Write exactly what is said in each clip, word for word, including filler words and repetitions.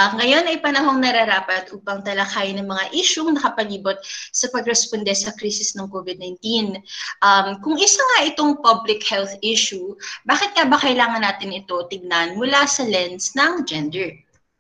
Uh, ngayon ay panahong nararapat upang talakayin ng mga isyung nakapalibot sa pagresponde sa krisis ng COVID nineteen. Um, kung isa nga itong public health issue, bakit nga ba kailangan natin ito tignan mula sa lens ng gender?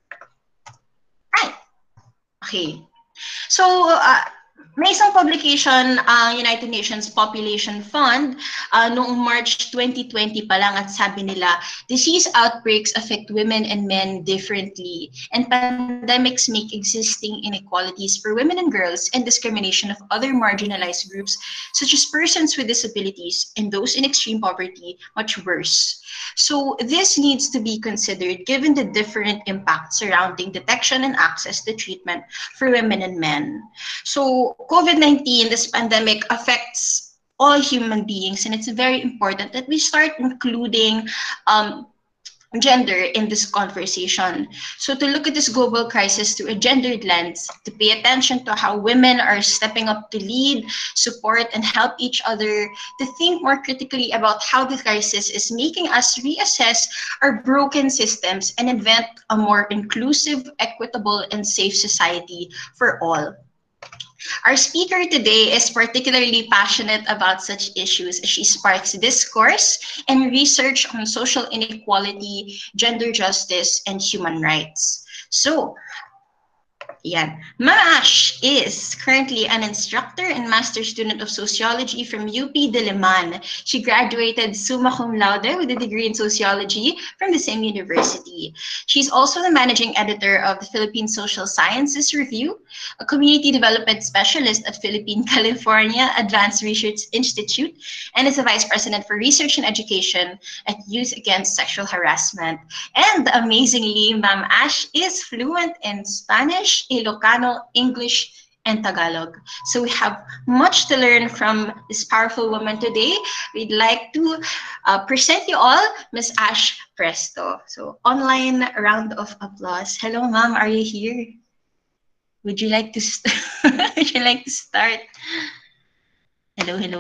Right. Okay. So, uh, may isang publication ang uh, United Nations Population Fund uh, noong March twenty twenty pa lang at sabi nila, disease outbreaks affect women and men differently and pandemics make existing inequalities for women and girls and discrimination of other marginalized groups such as persons with disabilities and those in extreme poverty much worse. So this needs to be considered given the different impacts surrounding detection and access to treatment for women and men. So COVID nineteen, this pandemic affects all human beings, and it's very important that we start including um, gender in this conversation. So to look at this global crisis through a gendered lens, to pay attention to how women are stepping up to lead, support, and help each other, to think more critically about how the crisis is making us reassess our broken systems and invent a more inclusive, equitable, and safe society for all. Our speaker today is particularly passionate about such issues as she sparks discourse and research on social inequality, gender justice, and human rights. So, yan. Maash is currently an instructor and master student of sociology from U P Diliman. She graduated summa cum laude with a degree in sociology from the same university. She's also the managing editor of the Philippine Social Sciences Review, a community development specialist at Philippine California Advanced Research Institute, and is a vice president for research and education at Youth Against Sexual Harassment. And amazingly, Ma'am Ash is fluent in Spanish, Ilocano, English, and Tagalog. So we have much to learn from this powerful woman today. We'd like to uh, present you all Miss Ash Presto. So online round of applause. Hello, ma'am. Are you here? Would you like to st- Would you like to start? Hello, hello.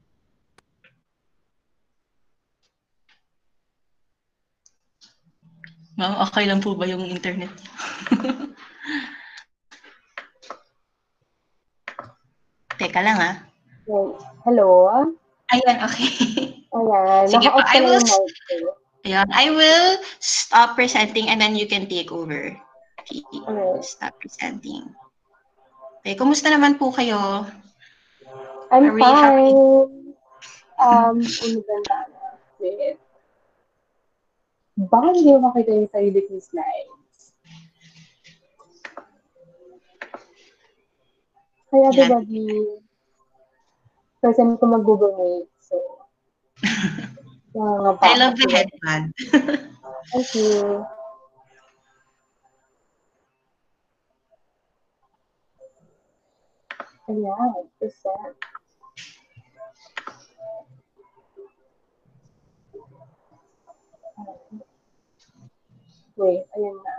Ma'am, okay lang po ba yung internet? Teka lang, ah. Hello? Ayan, okay. Ayan, Sige po, I will, ayan, I will stop presenting and then you can take over. Okay, okay. Stop presenting. Okay, kumusta naman po kayo? I'm Are fine. Um, ano ba na? Wait. Bakit hindi mo makita yung sarili kong slides? Hi everybody. First time ko mag-Google Meet, so. Uh, I love the headband. Thank you. Ayan, present. Wait, ayan na.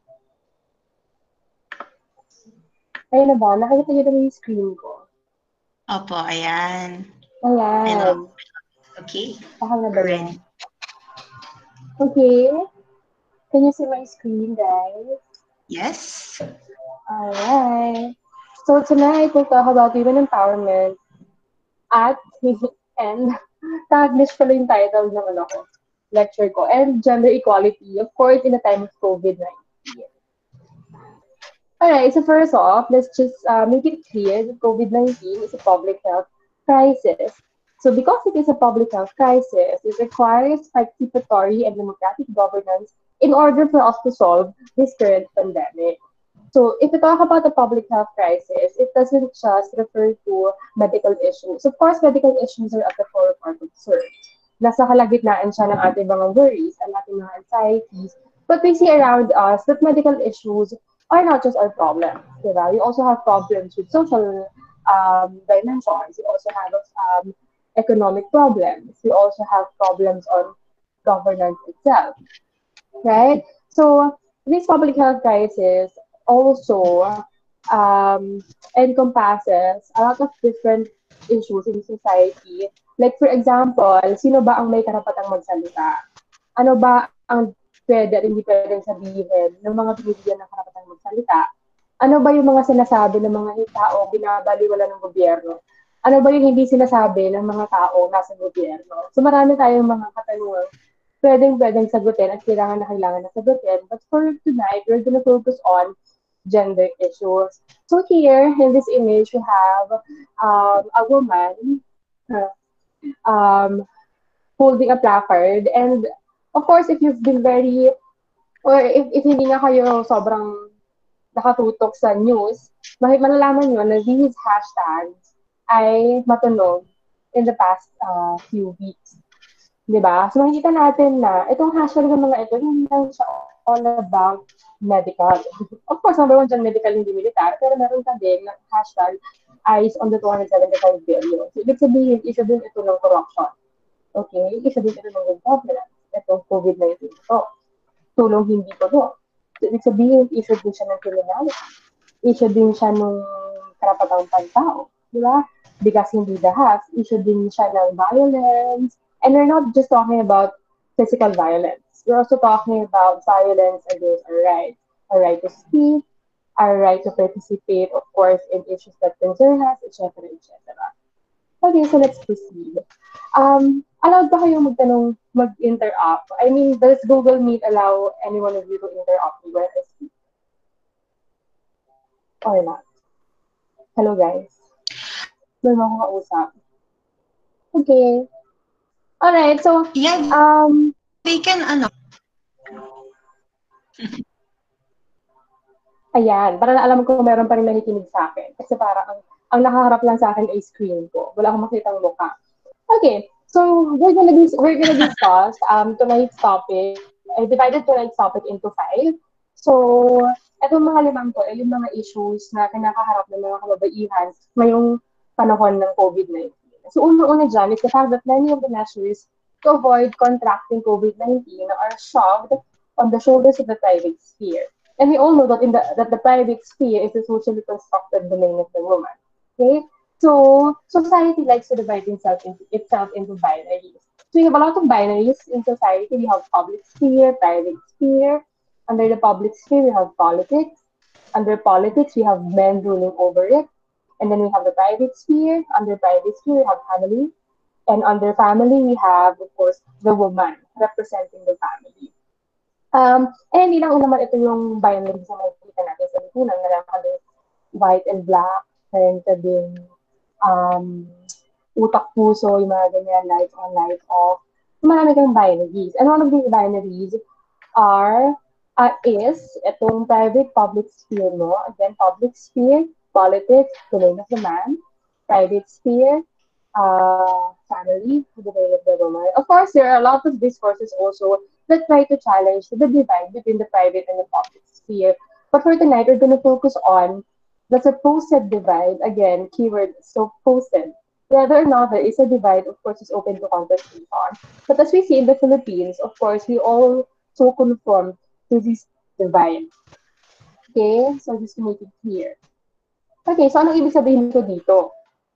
Ayun na ba? Nakikita niyo naman yung screen ko. Opo, ayan. Ayan. Okay. Baka na ba yan? Okay. Can you see my screen, guys? Yes. Alright. So tonight, we'll talk about women empowerment at, and, Taglish pala yung title ng ano ko, lecture ko, and gender equality, of course, in the time of COVID nineteen. Alright, so first off, let's just uh, make it clear that COVID nineteen is a public health crisis. So because it is a public health crisis, it requires participatory and democratic governance in order for us to solve this current pandemic. So if we talk about the public health crisis, it doesn't just refer to medical issues. Of course, medical issues are at the core of our concerns. Nasa kalagitnaan siya ng ating mga worries and ating mga anxieties. But we see around us that medical issues are not just our problems. Diba? We also have problems with social um, dimensions. We also have um, economic problems. We also have problems on governance itself. Right? So this public health crisis also um, encompasses a lot of different issues in society. Like for example, sino ba ang may karapatang magsalita? Ano ba ang pwede at hindi pwedeng sabihin ng mga binibigyan ng karapatang magsalita? Ano ba yung mga sinasabi ng mga tao binabaliwala ng gobyerno? Ano ba yung hindi sinasabi ng mga tao nasa gobyerno? So marami tayong mga katanungan pwedeng-pwedeng sagutin at kailangan na kailangan na sagutin. But for tonight, we're gonna focus on gender issues. So here, in this image, we have um, a woman uh, um, holding a placard. And of course, if you've been very, or if, if hindi nga kayo sobrang nakatutok sa news, malalaman nyo na these hashtags ay matunog in the past uh, few weeks. Diba? So makikita natin na itong hashtag ng mga ito, hindi lang siya all about medical. Of course, number one dyan, medical, hindi militar, pero meron ka din na hashtag eyes on the two hundred seventy-five billion. So, ibig sabihin, isa din ito ng corruption. Okay? Isa din ito ng good governance. Itong COVID nineteen ito. Tulong hindi ko do. So, ibig sabihin, issue din siya ng criminality. Issue din siya ng karapatang pantao. Diba? Because hindi dahas, issue din siya ng violence. And we're not just talking about physical violence. We're also talking about violence against our rights. Our right to speak, our right to participate, of course, in issues that concern us, et cetera, et cetera. Okay, so let's proceed. Um, allowed ba kayo magtanong, mag-interrupt? I mean, does Google Meet allow any one of you to interrupt me when I speak? Or not? Hello, guys. Doon mo akong kausap. Okay. Alright, so, yeah, um, we can, ano, ayan, para na alam ko meron pa rin nakikinig sa akin. Kasi para ang, ang nakaharap lang sa akin ay screen ko. Wala akong makitang mukha. Okay, so we're gonna be, we're gonna discuss um, tonight's topic. I divided tonight's topic into five. So, etong mga limang ko ay yung mga issues na kinakaharap ng mga kababaihan ngayong panahon ng COVID nineteen. So, una-una dyan is the fact that many of the measures to avoid contracting COVID nineteen are shoved on the shoulders of the private sphere. And we all know that in the that the private sphere is the socially constructed domain of the woman. Okay? So, society likes to divide itself into, itself into binaries. So, we have a lot of binaries in society. We have public sphere, private sphere. Under the public sphere, we have politics. Under politics, we have men ruling over it. And then we have the private sphere. Under private sphere, we have family. And under family, we have, of course, the woman representing the family. Um, and hindi lang naman ito yung binary sa makikita natin sa lipunan. Meron ka din white and black. Meron ka din um, utak puso, yung mga ganyan, lights on, lights off. Marami kang binaries. And one of these binaries are, uh, is itong private-public sphere mo. Again, public sphere, politics, domain of the man. Private sphere, uh, family, the domain of the woman. Of course, there are a lot of discourses also that try to challenge the divide between the private and the public sphere. But for tonight, we're going to focus on the supposed divide. Again, keyword supposed. Whether or not there is a divide, of course, is open to contestation. But as we see in the Philippines, of course, we all so conform to this divide. Okay, so just to make it clear. Okay, so anong ibig sabihin ko dito?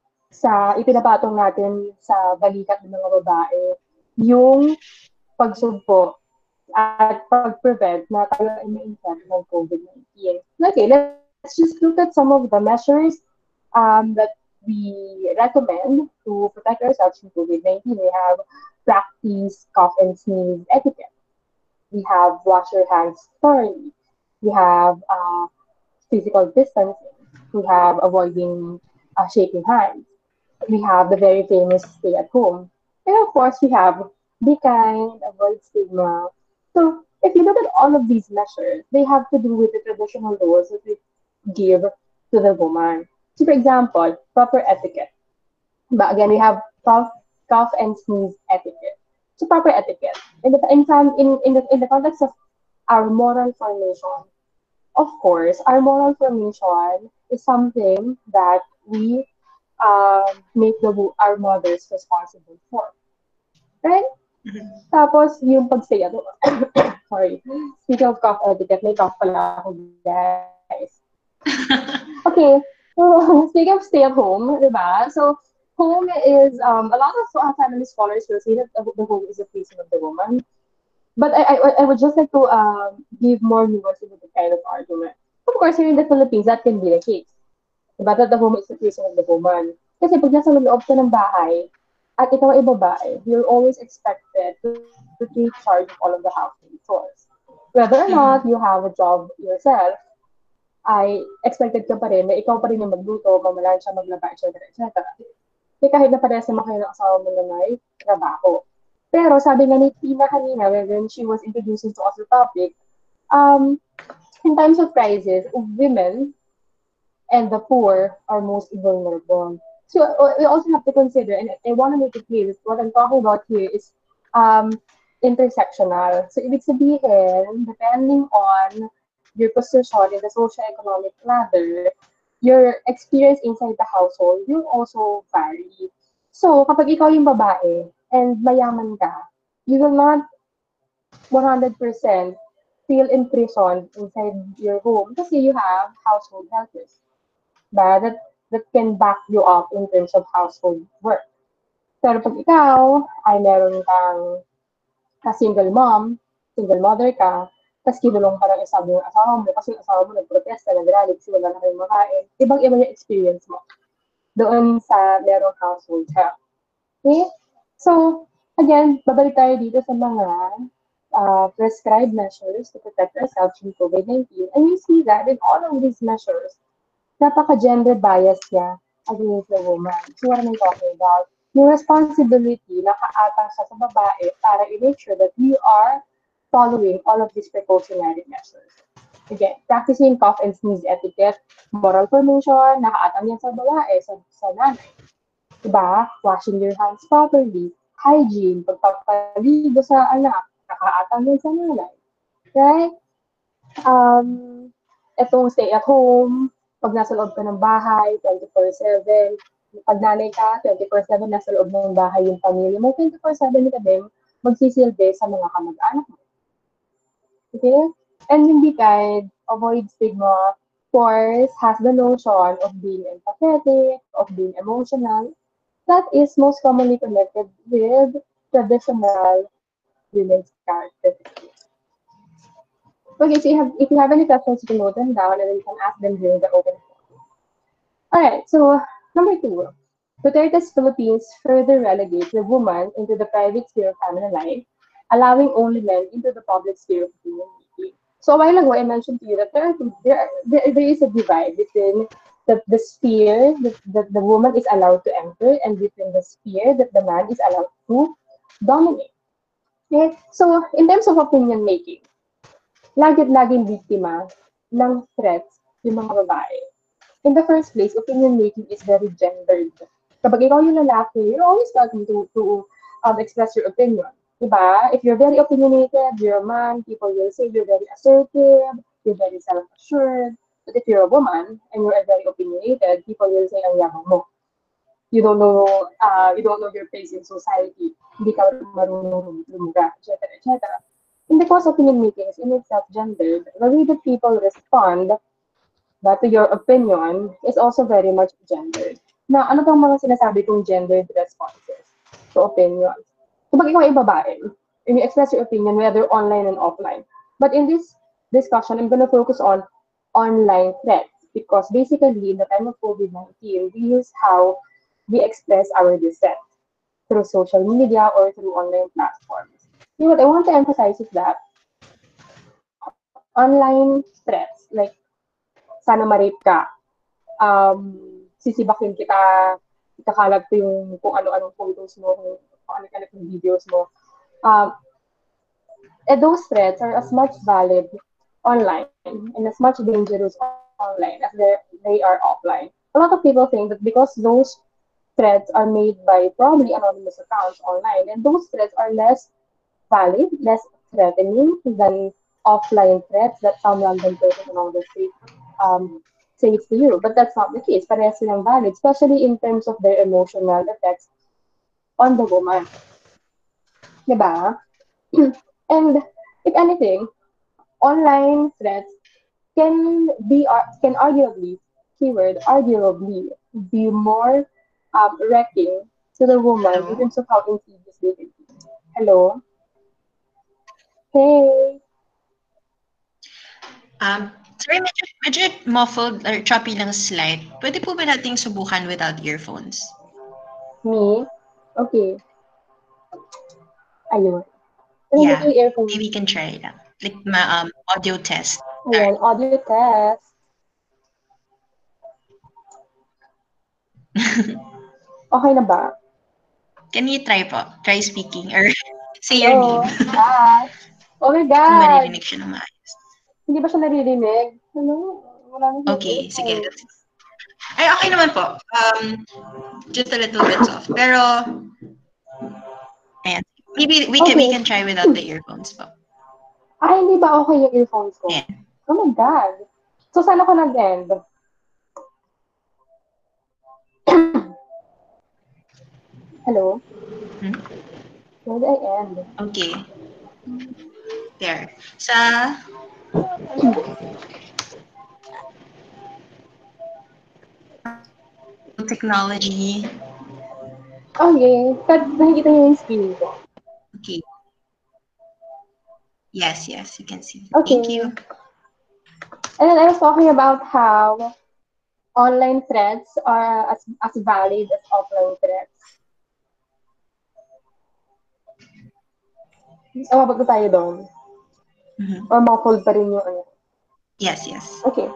Sa ipinapatong natin sa balikat ng mga babae, yung pagsugpo at pag-prevent na tayo ay ma-infect ng COVID nineteen. Okay, let's just look at some of the measures um, that we recommend to protect ourselves from COVID nineteen. We have practice cough and sneeze etiquette. We have wash your hands thoroughly. We have uh, physical distancing. We have avoiding uh, shaking hands. We have the very famous stay at home. And of course, we have be kind, avoid stigma. So if you look at all of these measures, they have to do with the traditional roles that we give to the woman. So for example, proper etiquette. But again, we have cough, cough and sneeze etiquette. So proper etiquette. In the, in, in, in, the, in the context of our moral formation, of course, our moral formation is something that we uh, make the, our mothers responsible for. Right? Mm-hmm. Tapos, yung pag-stay at home. Sorry. Speaking of cough etiquette, may cough pala ako, guys. Okay. So, speaking of stay at home, diba? So, home is, um, a lot of uh, family scholars will say that the, the home is a place of the woman. But I, I, I would just like to um, give more nuance to the kind of argument. Of course, here in the Philippines, that can be the case. Diba? That the woman is the prison of the woman. Kasi pag nasa loob ka ng bahay, at ikaw ay babae, you're always expected to take charge of all of the household chores. Whether or not you Mhm. have a job yourself, ay expected ka pa rin na ikaw pa rin yung magluto, mamalansya, maglaba, et cetera, et cetera. Kaya kahit na parehas naman kayo ng asawa mo na may trabaho. Pero sabi nga ni Tina kanina, when she was introducing to us the topic, um, in times of crisis, women and the poor are most vulnerable. So uh, we also have to consider, and I want to make it clear, that what I'm talking about here is um, intersectional. So ibig sabihin, depending on your position in the socio-economic ladder, your experience inside the household will also vary. So kapag ikaw yung babae and mayaman ka, you will not one hundred percent feel imprisoned inside your home kasi you have household helpers ba, that, that can back you up in terms of household work. Pero pag ikaw ay meron kang a single mom, single mother ka, tapos kinulong ka ng isa mo yung asawa mo kasi yung asawa mo nagprotesta, nagralit, kasi wala na kayong makain, ibang-iba yung experience mo doon sa merong household help. Okay? So, again, babalik tayo dito sa mga uh, prescribed measures to protect ourselves from COVID nineteen. And you see that in all of these measures, napaka-gender bias niya against the woman. So what am I talking about? Yung responsibility na kaatang siya sa babae para i-make sure that we are following all of these precautionary measures. Again, practicing cough and sneeze etiquette, moral formation, nakaatang yan sa babae, sa, sa nanay. Diba? Washing your hands properly, hygiene, pagpapaligo sa anak, nakaatang yan sa nanay. Right? Um, etong stay at home, pag nasa loob ka ng bahay, twenty-four seven. Pag nanay ka, twenty-four seven nasa loob ng bahay yung pamilya mo, twenty-four seven ka din magsisilbi sa mga kamag-anak mo. Okay? And hindi kind, avoid stigma, force has the notion of being empathetic, of being emotional. That is most commonly connected with traditional women's characteristics. Okay, so you have, if you have any questions, you can note them down and then you can ask them during the open forum. Alright, so number two, Duterte's Philippines further relegates the woman into the private sphere of family life, allowing only men into the public sphere of opinion making. So a while ago, I mentioned to you that there, are, there, are, there, there is a divide between the, the sphere that, that the woman is allowed to enter and between the sphere that the man is allowed to dominate. Okay? So in terms of opinion making, lagit-laging biktima ng threats yung mga babae. In the first place, opinion making is very gendered. Kapag ikaw yung lalaki, you're always welcome to, to um, express your opinion. Diba? If you're very opinionated, you're a man, people will say you're very assertive, you're very self-assured. But if you're a woman and you're very opinionated, people will say ang yabang mo. You don't know, uh, you don't know your place in society. Hindi ka marunong lumuga, et cetera, et cetera. And because opinion making is in itself gendered, the way that people respond but to your opinion is also very much gendered. Na ano bang mga sinasabi kong gendered responses to opinions? Kapag ikaw ay babae, and you express your opinion whether online and offline. But in this discussion, I'm going to focus on online threats because basically in the time of COVID nineteen, this is how we express our dissent through social media or through online platforms. You know, what I want to emphasize is that online threats, like sana ma-rape ka, um, sisibakin kita, ikakalag ko yung kung ano-anong photos mo, kung ano-ano yung videos mo. Um, and those threats are as much valid online and as much dangerous online as they are offline. A lot of people think that because those threats are made by probably anonymous accounts online, and those threats are less valid, less threatening than offline threats that some random person along the street um, says to you. But that's not the case. Parehas silang valid, especially in terms of their emotional effects on the woman. Diba? And if anything, online threats can be can arguably keyword arguably be more um, wrecking to the woman in Hello? terms of how insidious they can be. Hello? Hey! Um, sorry, medyo, medyo muffled or choppy lang slide. Pwede po ba nating subukan without earphones? Me? Okay. Ayun. Yeah, Hindi ko earphones. maybe we can try lang. Like, ma, um, audio test. Ayan, audio test. Okay na ba? Can you try po? Try speaking or say your Hello? name. Hi! Oh my Kung God! maririnig siya ng maayos. Hindi ba siya naririnig? Hello? Wala na siyang Okay, sige. earphones. Ay, okay naman po. Um, just a little bit soft. Pero, ayan. Maybe we can, we Okay. can try without the earphones po. Ah, hindi ba okay yung earphones ko? Ayan. Oh my God! So, saan ako nag-end? Hello? Hmm? Where did I end? Okay. There. Sa technology. Okay. Kat, nakikita niyo yung screen ko. Okay. Yes, yes, you can see. Okay. Thank you. And then I was talking about how online threats are as, as valid as offline threats. Umabot na tayo doon. Mm-hmm. Or muffled pa rin yung ano. Yes, yes. Okay.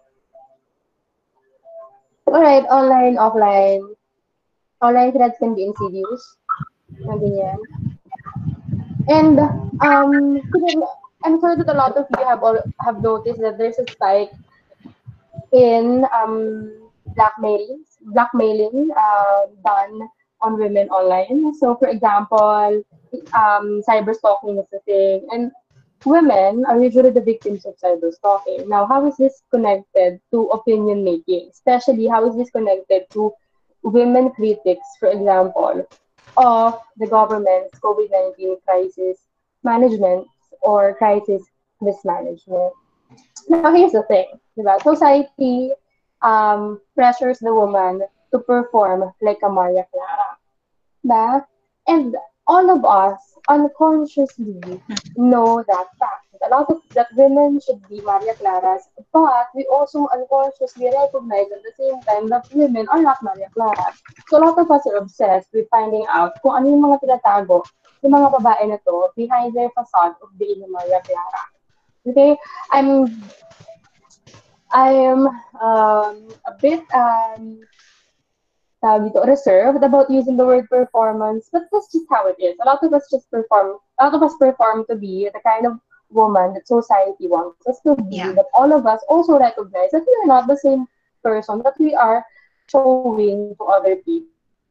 Alright, online, offline. Online threats can be insidious. Na ganyan. And, um, I'm sure that a lot of you have all, have noticed that there's a spike in um, blackmailing, blackmailing uh, done on women online. So, for example, um, cyber stalking is a thing, and women are usually the victims of cyber stalking. Now, how is this connected to opinion making? Especially, how is this connected to women critics, for example, of the government's COVID nineteen crisis management or crisis mismanagement? Now, here's the thing, diba? Society um, pressures the woman to perform like a Maria Clara. Diba? And all of us unconsciously know that fact. A lot of that women should be Maria Claras, but we also unconsciously recognize at the same time that women are not Maria Claras. So a lot of us are obsessed with finding out kung ano yung mga tinatago yung mga babae na to behind their facade of being a Maria Clara. Okay? I'm I am um, a bit um, reserved about using the word performance, but that's just how it is. A lot of us just perform. A lot of us perform to be the kind of woman that society wants us to be. Yeah. But all of us also recognize that we are not the same person that we are showing to other people.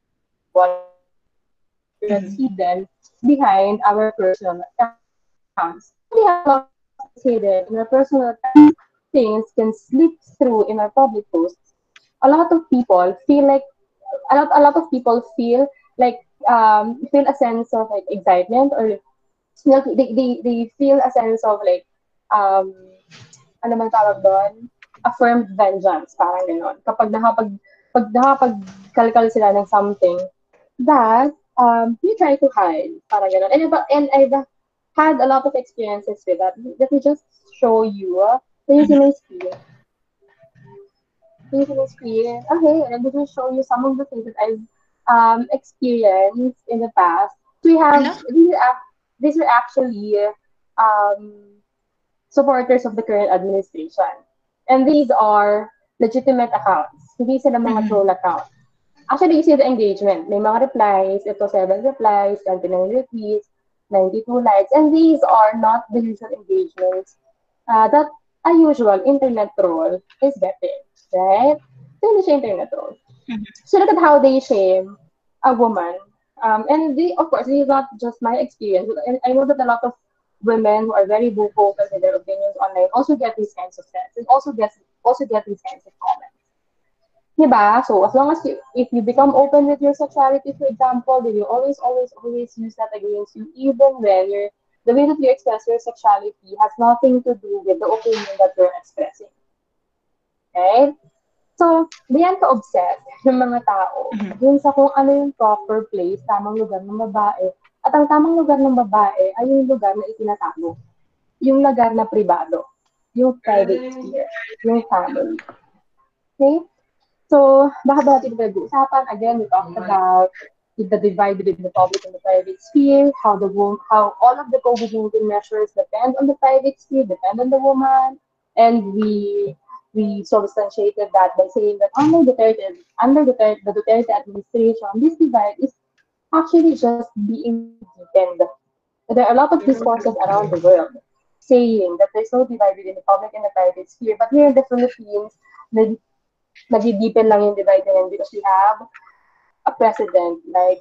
That's hidden behind our personal accounts. We have a lot of hidden in our personal accounts. Things can slip through in our public posts. A lot of people feel like a lot a lot of people feel like um feel a sense of like excitement or they, they, they feel a sense of like um ano man tawag doon, affirmed vengeance, parang gano'n. Kapag nakapag pag nakapagkalkal sila ng something that um you try to hide, parang gano'n. And, and I've had a lot of experiences with that. Let me just show you. Can you see my screen? Can you see my screen? Okay, let me just show you some of the things that I've um, experienced in the past. We have, Hello? these are, these are actually um, supporters of the current administration. And these are legitimate accounts. Hindi sila mga Mhm. troll accounts. Actually, you see the engagement. May mga replies. Ito, seven replies, twenty-nine retweets, ninety-two likes. And these are not the usual engagements uh, that a usual internet troll is getting. Right? So, hindi siya internet troll. Mhm. So, look at how they shame a woman. Um, and they, of course, this is not just my experience. And I know that a lot of women who are very vocal in their opinions online also get these kinds of threats and also get also get these kinds of comments. Diba? So as long as you, if you become open with your sexuality, for example, then you always, always, always use that against you, even when you're, the way that you express your sexuality has nothing to do with the opinion that you're expressing. Okay? So, diyan ka-obsessed yung mga tao Mhm. dun sa kung ano yung proper place, tamang lugar ng babae At ang tamang lugar ng babae ay yung lugar na itinatago. Yung lugar na pribado. Yung private sphere. Yung family. Okay? So, baka ba natin pag-uusapan? Again, we talked about the divide between the public and the private sphere, how the wo- how all of the COVID nineteen measures depend on the private sphere, depend on the woman, and we we substantiated that by saying that under Duterte, under Duterte, the Duterte administration, this divide is actually just being deepened. There are a lot of discourses around the world saying that there's no divide between the public and the private sphere, but here in the Philippines, nag nag-deepen lang yung divide na yun because we have a president like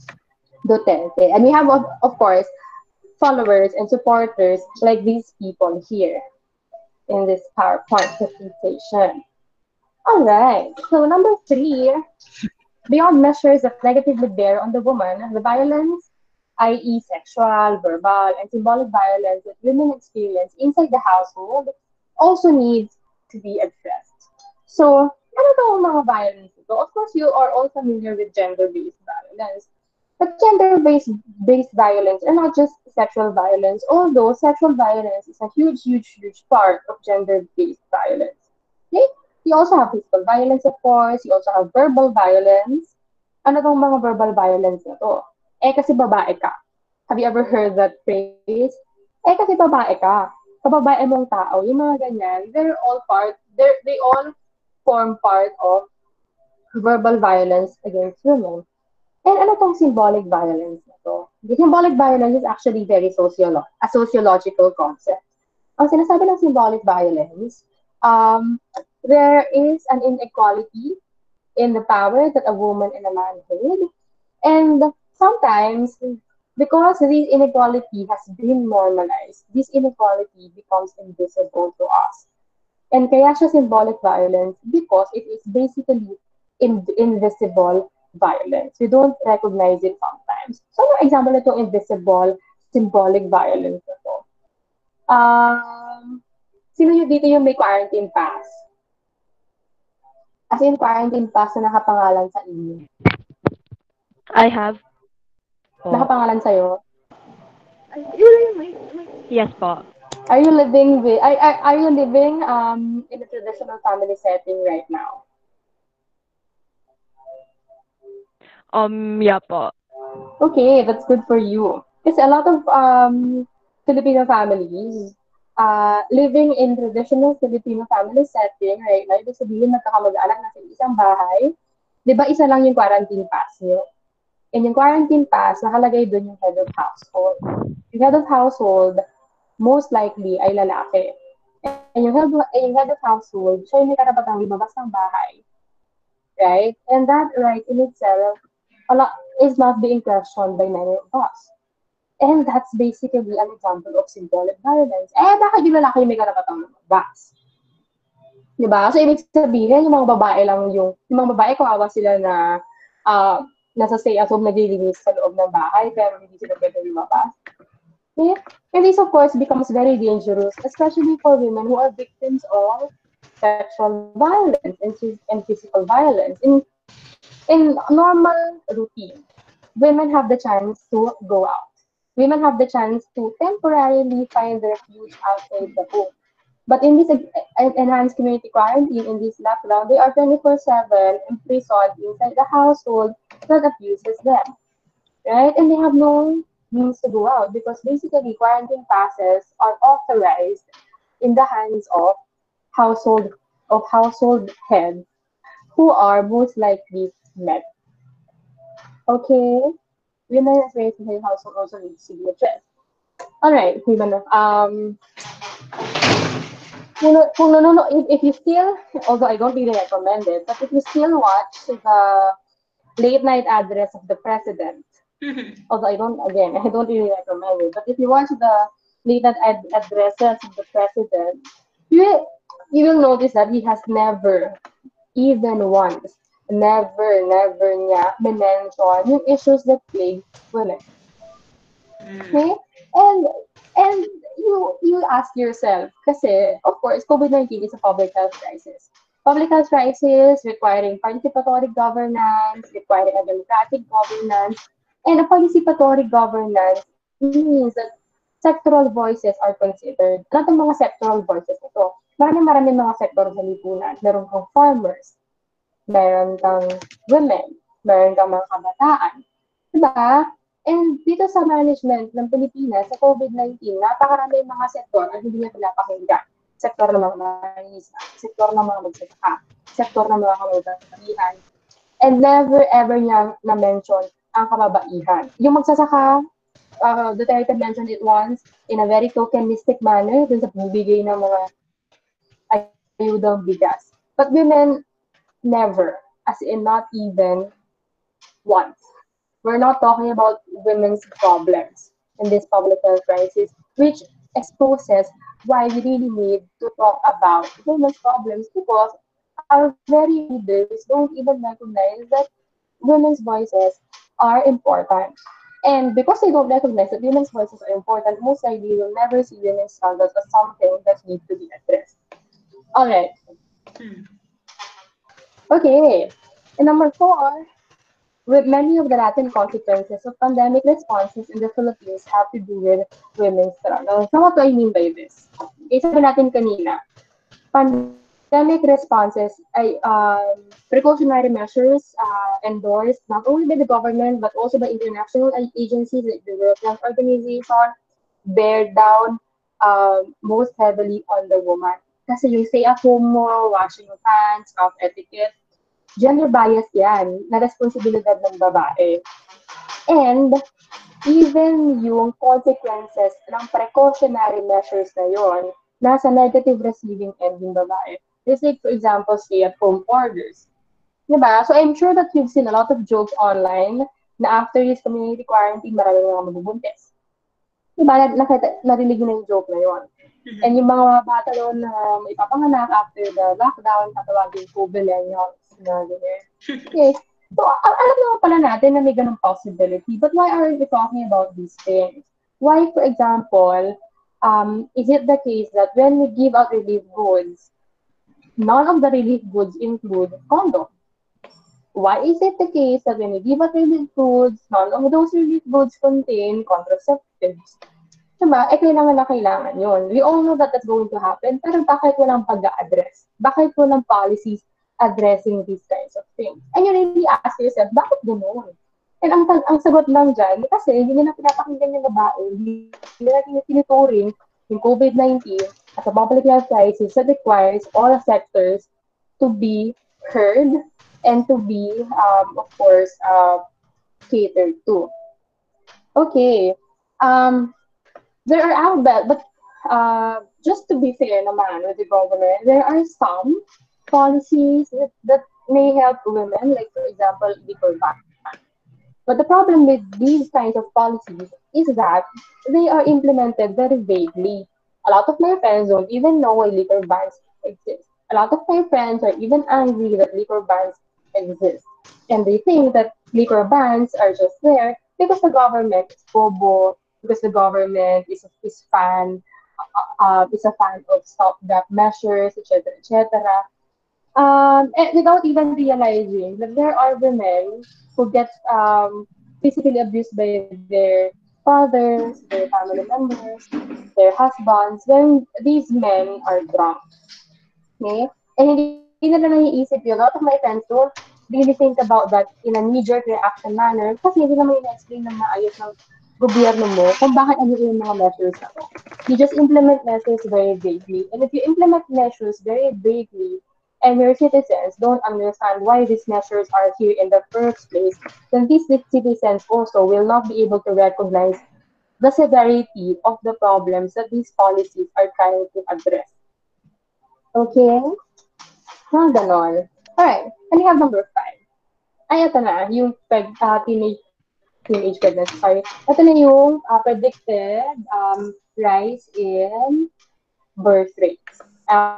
Duterte. And we have, of, of course, followers and supporters like these people here in this PowerPoint presentation. All right. So number three, beyond measures that negatively bear on the woman, the violence, that is sexual, verbal, and symbolic violence that women experience inside the household also needs to be addressed. So, ano ba ang mga violence ito? Of course, you are all familiar with gender-based violence. But gender-based based violence are not just sexual violence, although sexual violence is a huge, huge, huge part of gender-based violence. Okay? You also have physical violence, of course. You also have verbal violence. Ano tong mga verbal violence na to? Eh, kasi babae ka. Have you ever heard that phrase? Eh, kasi babae ka. Kababae mong tao. Yung mga ganyan, they're all part, they're, they all form part of verbal violence against women. And ano tong symbolic violence na to? The symbolic violence is actually very sociolo- a sociological concept. Ang sinasabi ng symbolic violence, um, there is an inequality in the power that a woman and a man hold. And sometimes, because this inequality has been normalized, this inequality becomes invisible to us. And kaya siya symbolic violence because it is basically in- invisible violence. We don't recognize it sometimes. So, yung example na itong invisible symbolic violence na to. Um, sino yung dito yung may quarantine pass? As in, quarantine pass na nakapangalan sa inyo. I have po. Nakapangalan sa'yo? Yes po. Are you living with, are, are, are you living um, in a traditional family setting right now? Um, yeah po. Okay, that's good for you. Because a lot of um, Filipino families uh, living in traditional Filipino family setting right now, ibig sabihin magkakamag-anak na sa isang bahay, di ba isa lang yung quarantine pass nyo? And yung quarantine pass, nakalagay doon yung head of household. Yung head of household, most likely ay lalaki. And yung head, yung head of household, siya yung may karapatang lumabas ng bahay. Right? And that right in itself a lot, is not being questioned by many of us. And that's basically an example of symbolic violence. Eh, bakit yung lalaki may karapatang lumabas? Diba? So, ibig sabihin, yung mga babae lang yung, yung mga babae, kawawa sila na uh, nasa stay-at-home naglilinis sa loob ng bahay, pero hindi sila pwede lumabas. Okay? And this, of course, becomes very dangerous, especially for women who are victims of sexual violence and, and physical violence. In, in normal routine, women have the chance to go out. Women have the chance to temporarily find refuge outside the home. But in this enhanced community quarantine, in this lockdown, they are twenty-four seven imprisoned inside the household that abuses them. Right? And they have no means to go out because basically quarantine passes are authorized in the hands of household of household heads who are most likely men. Okay? Women as raised in the household also needs to be addressed. All right, women. Um, kung, kung, no, no, no, if, if you still, although I don't really recommend it, but if you still watch the late night address of the president, although I don't, again, I don't really recommend it, but if you watch the late night ad- addresses of the president, you will, you will notice that he has never, even once, never, never niya mention yung issues that plague women. Okay? And, and you you ask yourself, kasi, of course, COVID nineteen is a public health crisis. Public health crisis requiring participatory governance, requiring a democratic governance, And a participatory governance means that sectoral voices are considered. Lahat ng mga sectoral voices ito. Marami-marami mga sektor sa lipunan. Meron kang farmers, meron kang women, meron kang mga kabataan. Diba? And dito sa management ng Pilipinas, sa COVID nineteen, napakarami mga sektor ang hindi niya pinapakinggan. Sektor ng mga manisa, sektor ng mga magsasaka, sektor ng mga kamagsasabihan. And never ever niya na-mention ang kababaihan. Yung magsasaka, uh, Duterte mentioned it once in a very tokenistic manner dun sa bibigay ng mga ayudang bigas. But women, never. As in, not even once. We're not talking about women's problems in this public health crisis, which exposes why we really need to talk about women's problems, because our very leaders don't even recognize that women's voices are important. And because they don't recognize that women's voices are important, most likely will never see women's struggles as something that needs to be addressed. All right. Okay. And number four, with many of the latent consequences of pandemic responses in the Philippines have to do with women's struggle. So what do I mean by this? Okay, sabi natin kanina, pandemic responses ay um, precautionary measures uh, endorsed not only by the government but also by international agencies like the World Health Organization, bear down um, most heavily on the woman. Kasi yung stay at home mo, washing your hands, cough etiquette, gender bias yan, na responsibilidad ng babae. And even yung consequences ng precautionary measures na yon, nasa negative receiving end yung babae. Just like, for example, stay-at-home orders. Diba? So I'm sure that you've seen a lot of jokes online na after this community quarantine, maraming mga mabubuntis. Diba? Nakita, narinig na yung joke na yon. And yung mga bata doon na may papanganak after the lockdown, tatawagin po millennials. Okay. So, alam naman pala natin na may ganung possibility, but why aren't we talking about these things? Why, for example, um, is it the case that when we give out relief goods, none of the relief goods include condom? Why is it the case that when we give out relief goods, none of those relief goods contain contraceptives? Diba? Eh, kailangan na kailangan yun. We all know that that's going to happen, pero bakit walang pag-a-address? Bakit walang policies addressing these kinds of things? And you really ask yourself, bakit ganoon? And ang, ang sagot lang dyan, kasi hindi na pinapakinggan yung babae, hindi na tinuturing yung COVID nineteen as a public health crisis that requires all sectors to be heard and to be, um, of course, uh, catered to. Okay. Um, there are outbet, but uh, just to be fair naman with the government, there are some policies that, that may help women, like for example, liquor ban. But the problem with these kinds of policies is that they are implemented very vaguely. A lot of my friends don't even know why liquor bans exist. A lot of my friends are even angry that liquor bans exist. And they think that liquor bans are just there because the government is bobo, because the government is is fan uh, uh, is a fan of stopgap measures, et cetera, et cetera. Um, and without even realizing that there are women who get um, physically abused by their fathers, their family members, their husbands, when these men are drunk. Okay? And hindi nila naiisip yun. A lot of my friends don't really think about that in a knee-jerk reaction manner kasi hindi naman ina-explain ng maayos ng gobyerno mo kung bakit ano yung mga measures na to. You just implement measures very vaguely. And if you implement measures very vaguely, and your citizens don't understand why these measures are here in the first place, then these citizens also will not be able to recognize the severity of the problems that these policies are trying to address. Okay? Mga ganon. Alright, and we have number five. Ay, ito na, yung peg, uh, teenage, teenage pregnancy, sorry. Ito na yung uh, predicted um, rise in birth rates. Uh,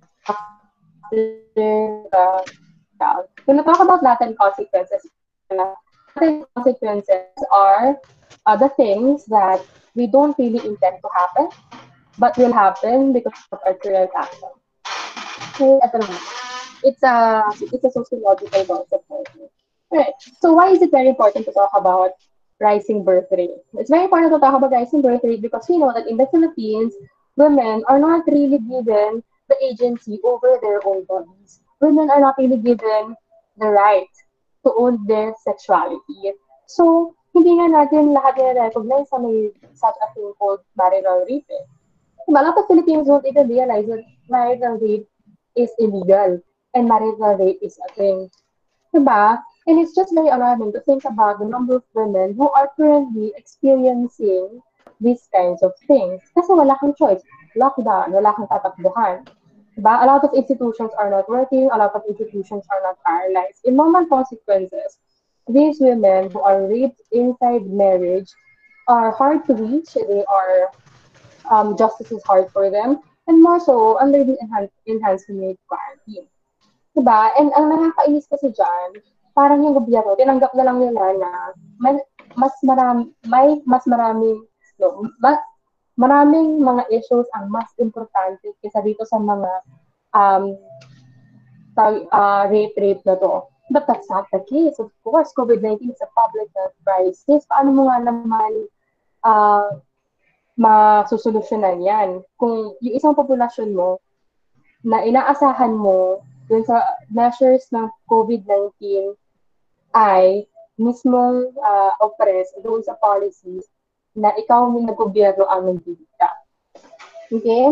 Uh, when we talk about latent consequences, latent consequences are uh, the things that we don't really intend to happen, but will happen because of our current action. Okay, it's a it's a sociological concept. Right. So why is it very important to talk about rising birth rate. It's very important to talk about rising birth rate because we know that in the Philippines, women are not really given the agency over their own bodies. Women are not really given the right to own their sexuality. So, hindi nga natin lahat nire-recognize sa may such a thing called marital rape. Eh. Diba, a lot of Filipinos don't even realize that marital rape is illegal and marital rape is a thing. Diba? And it's just very alarming to think about the number of women who are currently experiencing these kinds of things. Kasi wala kang choice. Lockdown, wala kang tatakbuhan. Diba? A lot of institutions are not working, a lot of institutions are not paralyzed. In normal consequences, these women who are raped inside marriage are hard to reach. They are, um, justice is hard for them. And more so, under the enhanced, enhanced community quarantine. Diba? And ang nakakainis kasi dyan, parang yung gobyerno, tinanggap na lang nila na may, mas marami, may mas maraming, no, ma, maraming mga issues ang mas importante kaysa dito sa mga um, tag, uh, rape-rape na to. But that's not the case. Of course, COVID nineteen is a public health crisis. Paano mo nga naman uh, masusolusyonan yan? Kung yung isang populasyon mo na inaasahan mo dun sa measures ng COVID nineteen ay mismong uh, oppress doon sa policies na ikaw ng gobyerno ang nagdidikta. Okay?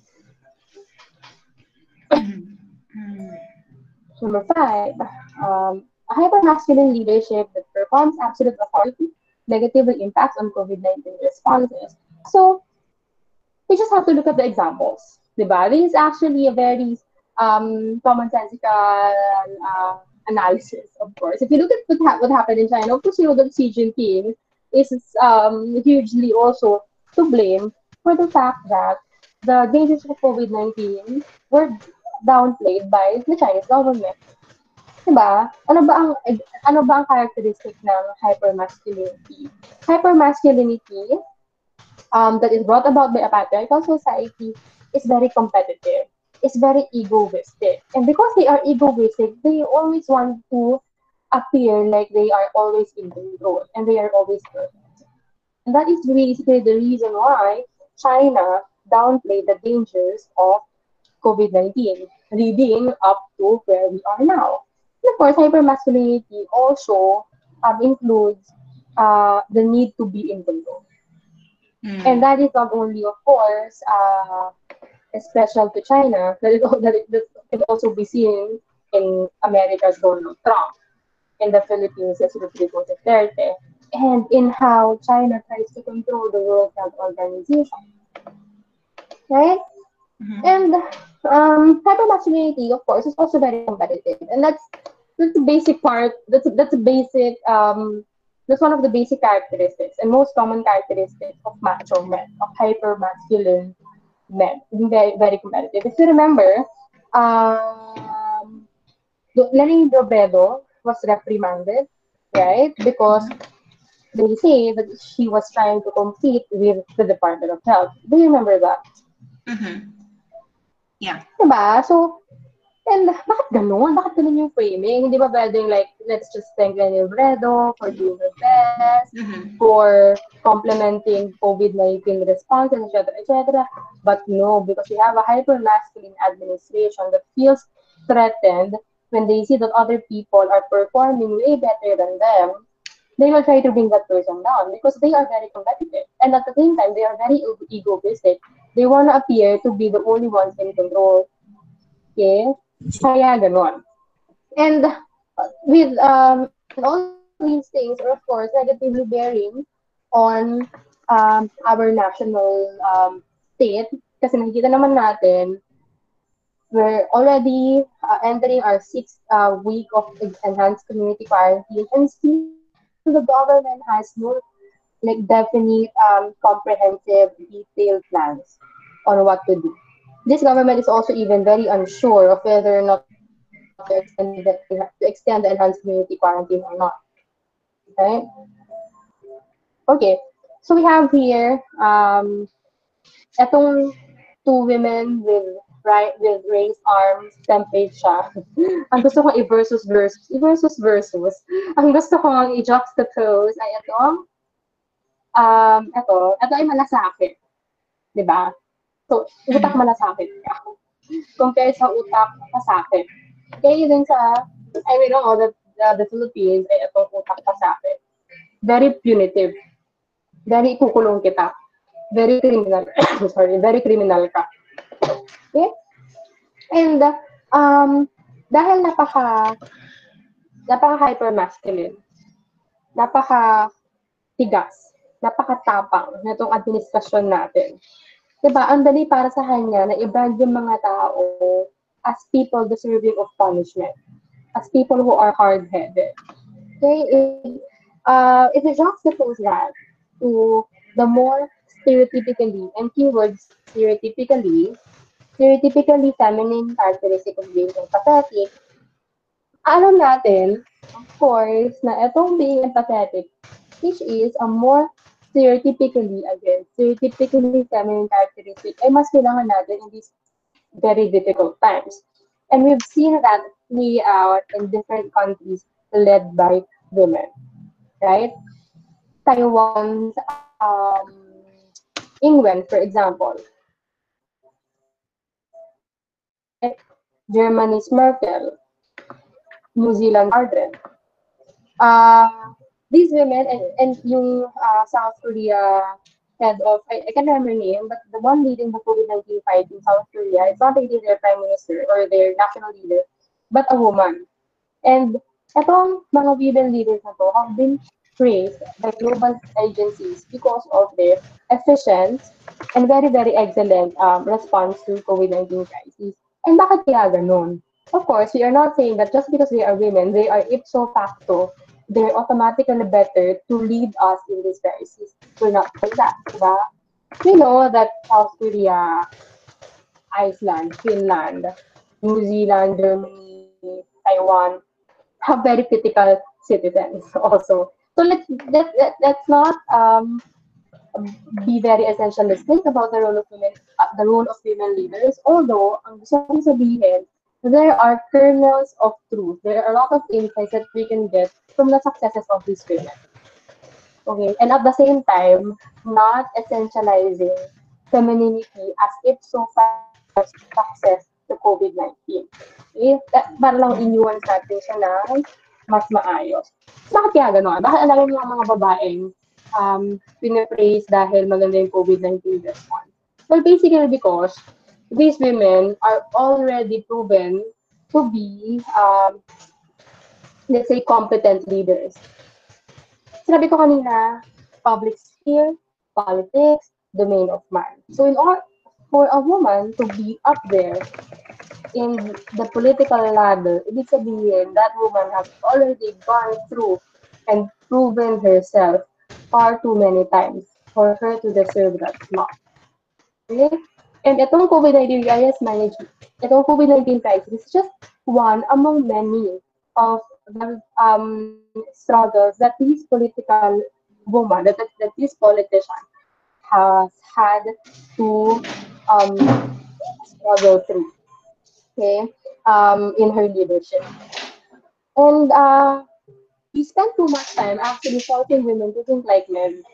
Number five, um, a hypermasculine leadership that performs absolute authority negatively impacts on COVID nineteen responses. So, we just have to look at the examples. Diba? This is actually a very um, commonsensical uh, analysis, of course. If you look at what, ha- what happened in China, of course, you know that Xi Jinping is um, hugely also to blame for the fact that the dangers of COVID nineteen were downplayed by the Chinese government. Diba? Ano ba ang ano ba ang characteristic ng hypermasculinity? Hypermasculinity um, that is brought about by a patriarchal society is very competitive. It's very egoistic. And because they are egoistic, they always want to appear like they are always in control and they are always perfect. And that is basically the reason why China downplayed the dangers of COVID nineteen, leading up to where we are now. And of course, hypermasculinity also um, includes uh, the need to be in control. Mm. And that is not only, of course, uh, special to China, that it, that it that can also be seen in America's Donald Trump, in the Philippines as Rodrigo Duterte, and in how China tries to control the World Health Organization. Right? Mm-hmm. And um, hypermasculinity, of course, is also very competitive, and that's that's the basic part. That's that's a basic. Um, that's one of the basic characteristics and most common characteristics of macho men, of hypermasculine men, very very competitive. If you remember, um, Lenny Robredo was reprimanded, right? Because they say that she was trying to compete with the Department of Health. Do you remember that? Mm-hmm. Yeah. Diba? So, and bakit ganun? Bakit ganun yung framing? Hindi ba pwedeng like, let's just thank Lenny Robredo for doing her best, mm-hmm. for complementing COVID nineteen responses, et cetera, et cetera. But no, because we have a hyper-masculine administration that feels threatened when they see that other people are performing way better than them, they will try to bring that person down because they are very competitive. And at the same time, they are very egoistic. They want to appear to be the only ones in control. Okay? Kaya ganon. And with um, all these things are, of course, negatively bearing on um, our national um, state. Kasi nakikita naman natin, we're already uh, entering our sixth uh, week of enhanced community quarantine, and still the government has no like definite, um, comprehensive, detailed plans on what to do. This government is also even very unsure of whether or not to extend the, to extend the enhanced community quarantine or not. Right? Okay, so we have here um, etong two women with right with raised arms, template siya. Ang gusto kong i-versus versus, i-versus versus. Ang gusto kong i-juxtapose ay itong um, ito, ito ay malasakit. Diba? So, utak malasakit ka. Compared sa utak pasakit. Kaya yun sa, I mean, all the, the, the Philippines, ay itong utak pasakit. Very punitive. Very kukulong kita. Very criminal. Sorry, very criminal ka. Okay? And, um, dahil napaka, napaka-hyper-masculine, napaka-tigas, napaka-tapang na itong administrasyon natin. Diba, ang dali para sa kanya na i-brand yung mga tao as people deserving of punishment, as people who are hard-headed. Okay, if, uh, if you juxtapose that to the more stereotypically, and keywords stereotypically, stereotypically feminine characteristic of being empathetic, alam natin, of course, na itong being empathetic, which is a more stereotypically, again, stereotypically feminine characteristic, ay mas kailangan natin in these very difficult times. And we've seen that play out in different countries led by women, right? Taiwan's um, England, for example. Germany's Merkel. New Zealand Ardern. Uh, these women, and, and yung uh, South Korea head of, I, I can't remember her name, but the one leading the COVID nineteen fight in South Korea, it's not really their prime minister or their national leader, but a woman. And etong mga women leaders na to have been praised by global agencies because of their efficient and very, very excellent um, response to COVID nineteen crisis. And bakit kaya ganun? Of course, we are not saying that just because they are women, they are ipso facto, they're automatically better to lead us in this crisis. We're not like that, diba? We know that South Korea, Iceland, Finland, New Zealand, Germany, Taiwan have very critical citizens also. So let's let, let, let's not um, be very essentialistic about the role of women, uh, the role of women leaders. Although, ang gusto kong sabihin, there are kernels of truth. There are a lot of insights that we can get from the successes of these women. Okay, and at the same time, not essentializing femininity as if so far success to COVID nineteen. Okay, that, para lang inuance natin siya ng mas maayos. Bakit kaya gano'n? Bakit alam mo ang mga babaeng um, pinapraise dahil maganda yung COVID nineteen response? Well, basically because these women are already proven to be, um, let's say, competent leaders. Sinabi ko kanina, public sphere, politics, domain of man. So in order for a woman to be up there in the political ladder, ibig sabihin that woman has already gone through and proven herself far too many times for her to deserve that slot. Okay? And itong COVID nineteen crisis management, itong COVID nineteen crisis is just one among many of the um, struggles that these political women, that, that this politician has had to um, struggle through, okay, um, in her leadership. And uh, we spend too much time actually shouting women to think like men.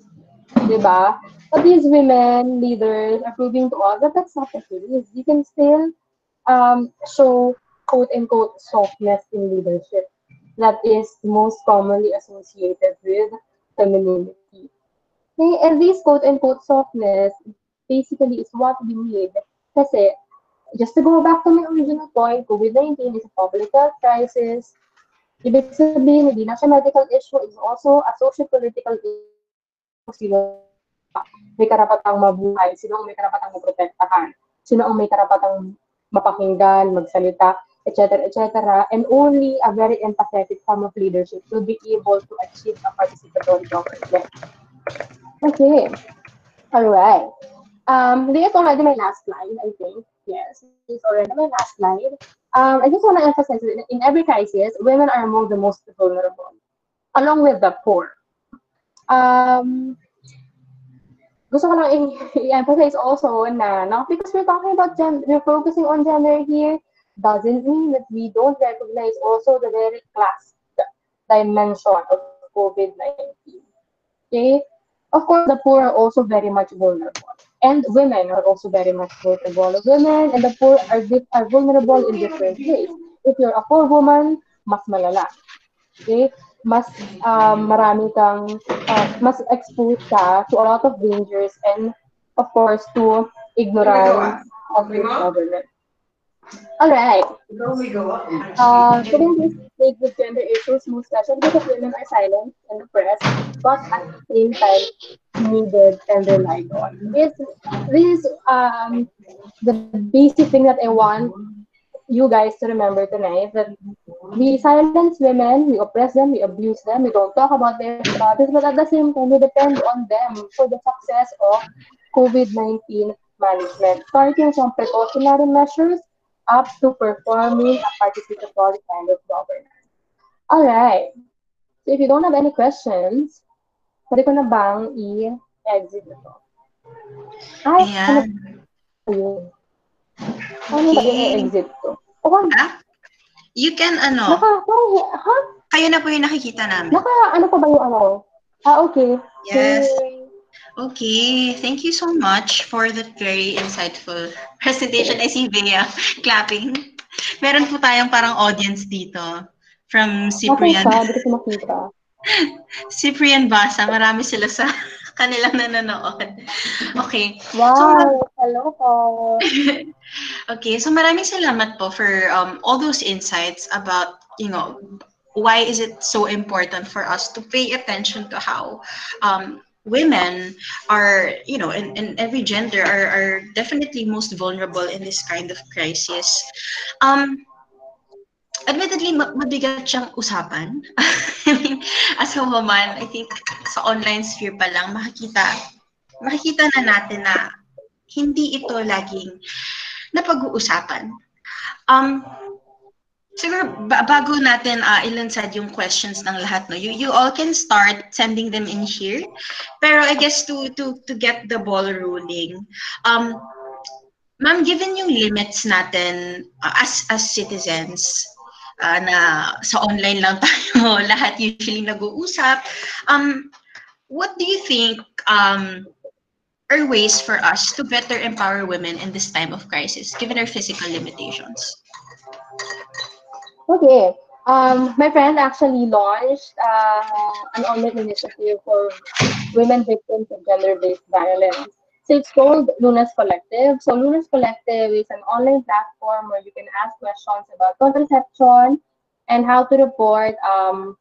Diba? But these women leaders are proving to us that that's not the case. You can still um, show quote unquote softness in leadership that is most commonly associated with femininity. Okay? And this quote unquote softness basically is what we need. Kasi, just to go back to my original point, COVID nineteen is a public health crisis. Ibig sabihin, hindi na siya medical issue, is also a socio-political issue. Sino may karapatang mabuhay, sino ang may karapatang maprotektahan, sino ang may karapatang mapakinggan, magsalita, et cetera, et cetera. And only a very empathetic form of leadership will be able to achieve a participatory government. Okay. All right. Um, this is already my last slide, I think. Yes, this is already my last slide. Um, I just want to emphasize that in every crisis, women are among the most vulnerable, along with the poor. Um, gusto ko lang i-emphasize also na not because we're talking about gender, we're focusing on gender here, doesn't mean that we don't recognize also the very class dimension of COVID nineteen. Okay? Of course, the poor are also very much vulnerable. And women are also very much vulnerable. Women and the poor are, di- are vulnerable in different ways. If you're a poor woman, mas malala. Okay? Mas um, marami kang, uh, mas exposed ka to a lot of dangers and, of course, to ignorance of the government. All right. Uh, couldn't this make the gender issues more special because women are silent and oppressed, but at the same time needed and relied on. This, this is um, the basic thing that I want you guys to remember tonight, that we silence women, we oppress them, we abuse them, we don't talk about their struggles, but at the same time, we depend on them for the success of COVID nineteen management, starting from precautionary measures up to performing a participatory kind of governance. All right. So if you don't have any questions, pwede ko na bang i-exit ito? Ay, ano Ayan. ba yun? Ano ba yung Okay. i-exit to? Okay. Ah? You can, ano, Naka, parang, ha? kayo na po yung nakikita namin. Naka, ano pa ba yung ano? Ah, okay. Yes. Okay. Okay, thank you so much for that very insightful presentation. I see Bea clapping. Meron po tayong parang audience dito from Okay Cyprian. siya, hindi ko siya makita. Cyprian Basa, marami sila sa kanilang nanonood. Okay. Wow, So, hello po. okay, so maraming salamat po for um, all those insights about, you know, why is it so important for us to pay attention to how um, women are, you know, in, in every gender are, are definitely most vulnerable in this kind of crisis. Um, admittedly, ma- mabigat siyang usapan. I mean, as a woman, I think sa online sphere pa lang, makikita, makikita na natin na hindi ito laging napag-uusapan. Um, siguro, ba- bago natin uh, ilansad yung questions ng lahat, no, you, you all can start sending them in here. Pero I guess to, to, to get the ball rolling, um, ma'am, given yung limits natin uh, as, as citizens, uh, na sa online lang tayo lahat usually nag-uusap, um, what do you think um, are ways for us to better empower women in this time of crisis, given our physical limitations? Okay. Um, my friend actually launched uh, an online initiative for women victims of gender-based violence. So it's called Luna's Collective. So Luna's Collective is an online platform where you can ask questions about contraception and how to report um,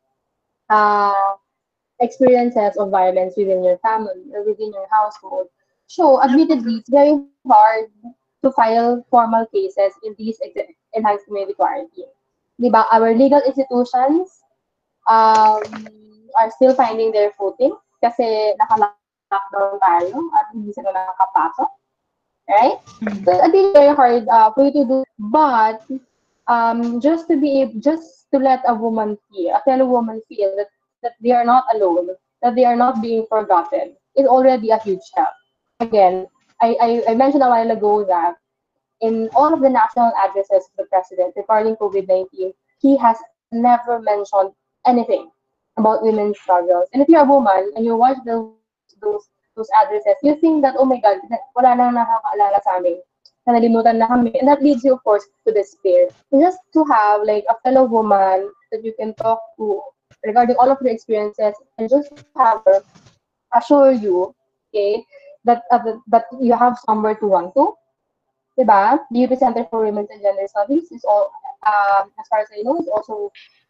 uh, experiences of violence within your family or within your household. So admittedly, it's very hard to file formal cases in these ex- enhanced community quarantine. Diba? Our legal institutions um, are still finding their footing kasi naka-lockdown tayo at hindi sila nakakapasok. Right? So it's been very hard uh, for you to do, but um, just to be able, just to let a woman feel, a fellow woman feel that, that they are not alone, that they are not being forgotten, is already a huge help. Again, I, I, I mentioned a while ago that in all of the national addresses of the president regarding COVID nineteen, he has never mentioned anything about women's struggles. And if you're a woman and you watch those those those addresses, you think that, oh my God, wala nang nakakaalala sa amin. Na nalimutan na kami. And that leads you, of course, to despair. And just to have like a fellow woman that you can talk to regarding all of your experiences and just have her assure you, okay, that uh, that you have somewhere to run to. Diba? The U P Center for Women's and Gender Studies is all, um, as far as I know, is also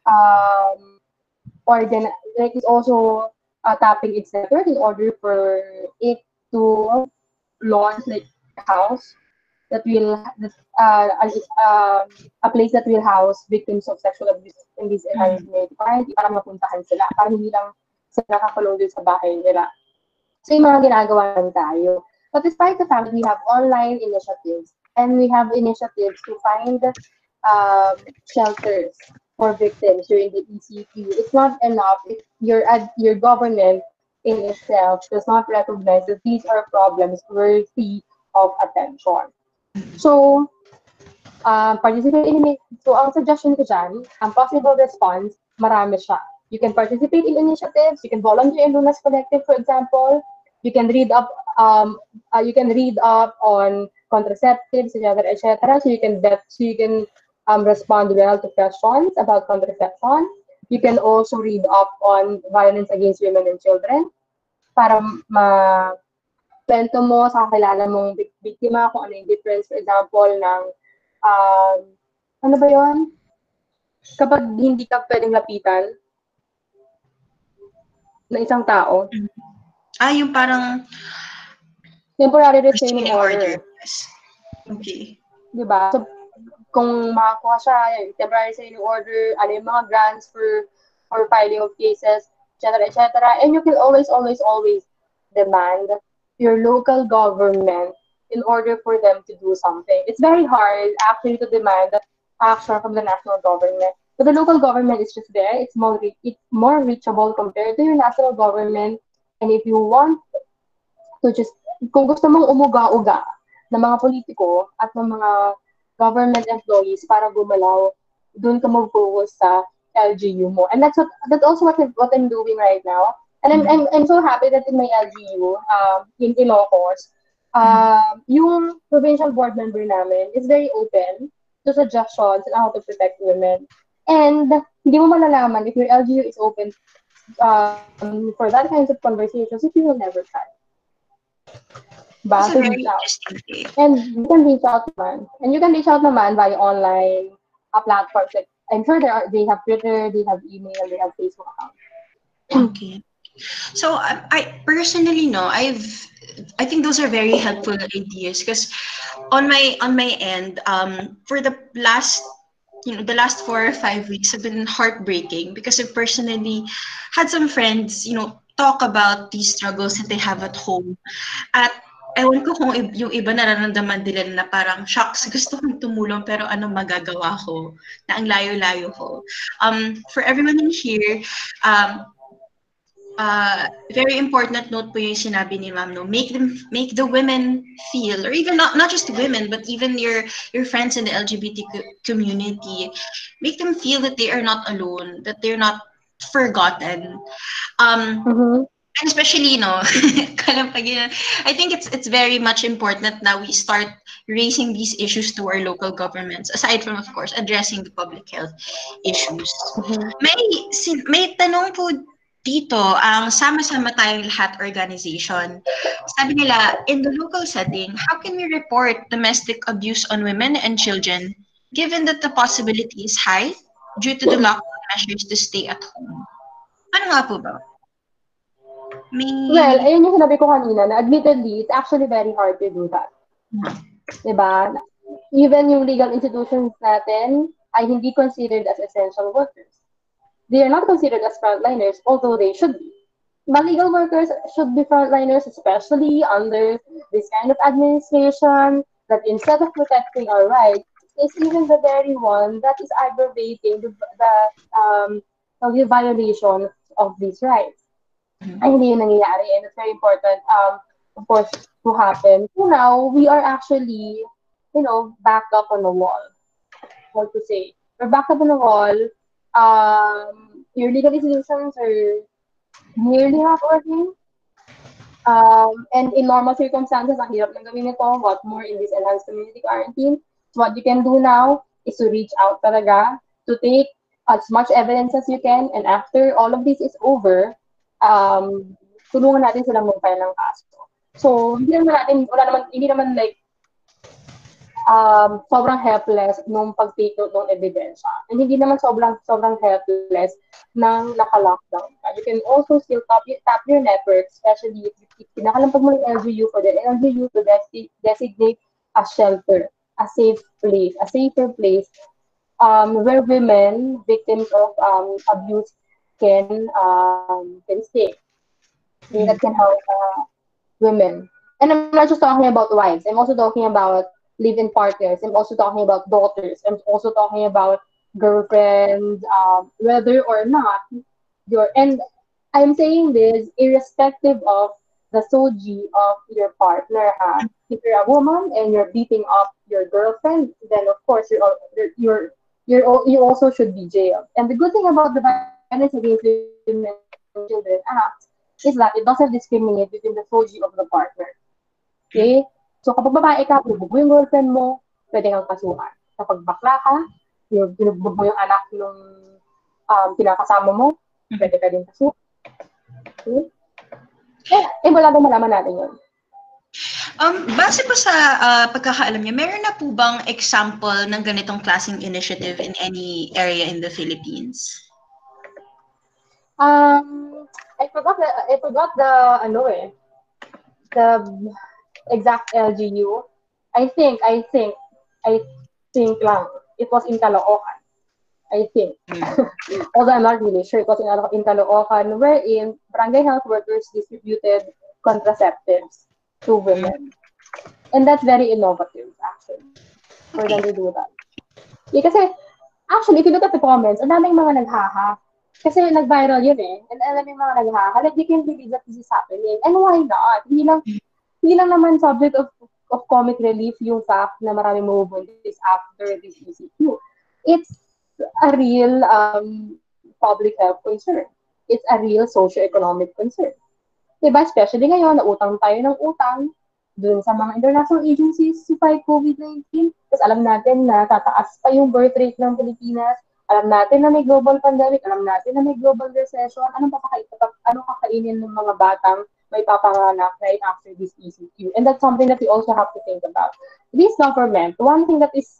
um, organ like is also uh, tapping its network in order for it to launch like a house that will that, uh, uh, a place that will house victims of sexual abuse in this environment para hindi para mapuntahan sila, para hindi lang sila nakakulong din sa bahay nila. So yung mga ginagawa lang tayo. But despite the fact that we have online initiatives and we have initiatives to find um, shelters for victims during the E C Q, it's not enough if your uh, your government in itself does not recognize that these are problems worthy of attention. So, um, participate in it. So, ang suggestion ko dyan, ang possible response, marami siya. You can participate in initiatives, you can volunteer in Luna's Collective, for example, You can read up um uh, you can read up on contraceptives, et cetera, et cetera. So you can bet so you can um, respond well to questions about contraception. You can also read up on violence against women and children para ma kwento mo sa kakilala mong bik- biktima kung ano yung difference, for example, ng um, ano ba yun? Kapag hindi ka pwedeng lapitan ng isang tao, Ah, yung parang temporary restraining restraining order. order. Yes. Okay. Di ba? So, kung makakuha siya, yung temporary restraining order, ano yung mga grants for for filing of cases, et cetera, et cetera. And you can always, always, always demand your local government in order for them to do something. It's very hard actually to demand action from the national government. But the local government is just there. It's more re- it's more reachable compared to your national government. And if you want to just, kung gusto mong umuga-uga ng mga politiko at ng mga government employees para gumalaw, doon ka mag-focus sa L G U mo. And that's what that's also what, what I'm doing right now. And I'm, I'm, I'm so happy that in my L G U, um, in Ilocos, uh, yung provincial board member namin is very open to suggestions on how to protect women. And hindi mo malalaman if your L G U is open um, for that kinds of conversations if you will never try. Ba, That's a to very reach out. interesting take. And you can reach out naman. And you can reach out naman via online uh, platforms. Like, I'm sure there are, they have Twitter, they have email, they have Facebook accounts. Okay. So I, I personally know I've I think those are very helpful ideas because on my on my end um for the last you know the last four or five weeks have been heartbreaking because I've personally had some friends you know talk about these struggles that they have at home at ewan ko kung ib- yung iba nararamdaman nila na parang shocks gusto kong tumulong pero anong magagawa ko na ang layo-layo ko um for everyone in here um uh, very important note po yung sinabi ni Ma'am, no? Make them, make the women feel, or even not, not just women, but even your, your friends in the L G B T Q community, make them feel that they are not alone, that they're not forgotten. Um, Mm-hmm. and especially, you know, I think it's it's very much important that we start raising these issues to our local governments, aside from, of course, addressing the public health issues. Mm-hmm. May, sin- may tanong po dito ang Sama-Sama Tayong Lahat organization. Sabi nila, in the local setting, how can we report domestic abuse on women and children given that the possibility is high due to the lockdown measures to stay at home? Ano nga po ba? May... Well, ayun yung sinabi ko kanina, na admittedly, it's actually very hard to do that. Diba? Even yung legal institutions natin ay hindi considered as essential workers. They are not considered as frontliners, although they should be. But legal workers should be frontliners, especially under this kind of administration, that instead of protecting our rights, is even the very one that is aggravating the, the, um, the violation of these rights. Ay, hindi yun nangyayari, and it's very important, um, of course, to happen. So now, we are actually, you know, backed up on the wall. What to say? We're backed up on the wall. Um, your legal institutions are nearly not working. Um, and in normal circumstances, ang hirap ng gawin nito. What more in this enhanced community quarantine? So what you can do now is to reach out talaga, to take as much evidence as you can, and after all of this is over, um, tulungan natin silang mag-file ng kaso. So, hindi naman natin, wala naman, hindi naman like, um, sobrang helpless nung pag-take note ng ebidensya. And hindi naman sobrang, sobrang helpless nang naka-lockdown ka. You can also still tap, tap your network, especially if, if pinakalampag mo yung L G U for the L G U to desi- designate a shelter, a safe place, a safer place, um, where women, victims of um, abuse, can um, can stay. Mm. That can help uh, women. And I'm not just talking about wives. I'm also talking about live-in partners. I'm also talking about daughters. I'm also talking about girlfriends, um, whether or not you're. And I'm saying this irrespective of the soji of your partner. Huh? If you're a woman and you're beating up your girlfriend, then of course you're you're you're you also should be jailed. And the good thing about the Violence Against Women and Children Act is that it doesn't discriminate between the soji of the partner. Okay? So kapag babae ka, binubog mo yung girlfriend mo, pwede kang kasuhan. Kapag bakla ka, yung binubog mo yung anak ng um, kinakasama mo, pwede ka din kasuhan. Okay? Eh, eh wala daw malaman natin yun. Um, base po sa uh, pagkakaalam niyo, meron na po bang example ng ganitong klaseng initiative in any area in the Philippines? Um, I forgot the, I forgot the, ano eh, the exact L G U. I think, I think, I think lang, it was in Caloocan. I think. Mm. Although I'm not really sure, it was in, in Caloocan, wherein barangay health workers distributed contraceptives to women. And that's very innovative, actually, for them to do that. Yeah, kasi, actually, if you look at the comments, ang daming mga naghaha. Kasi nag-viral yun eh. And ang daming mga naghaha. Like, they can't believe that this is happening. And why not? Hindi lang, hindi lang naman subject of, of comic relief yung fact na maraming mabubuntis after this E C Q. It's a real um, public health concern. It's a real socio-economic concern. Diba? Especially ngayon, nautang tayo ng utang dun sa mga international agencies to fight COVID nineteen. Tapos alam natin na tataas pa yung birth rate ng Pilipinas. Alam natin na may global pandemic. Alam natin na may global recession. Anong papakain, anong kakainin ng mga batang may papanganak right after this E C Q? And that's something that we also have to think about. This government, one thing that is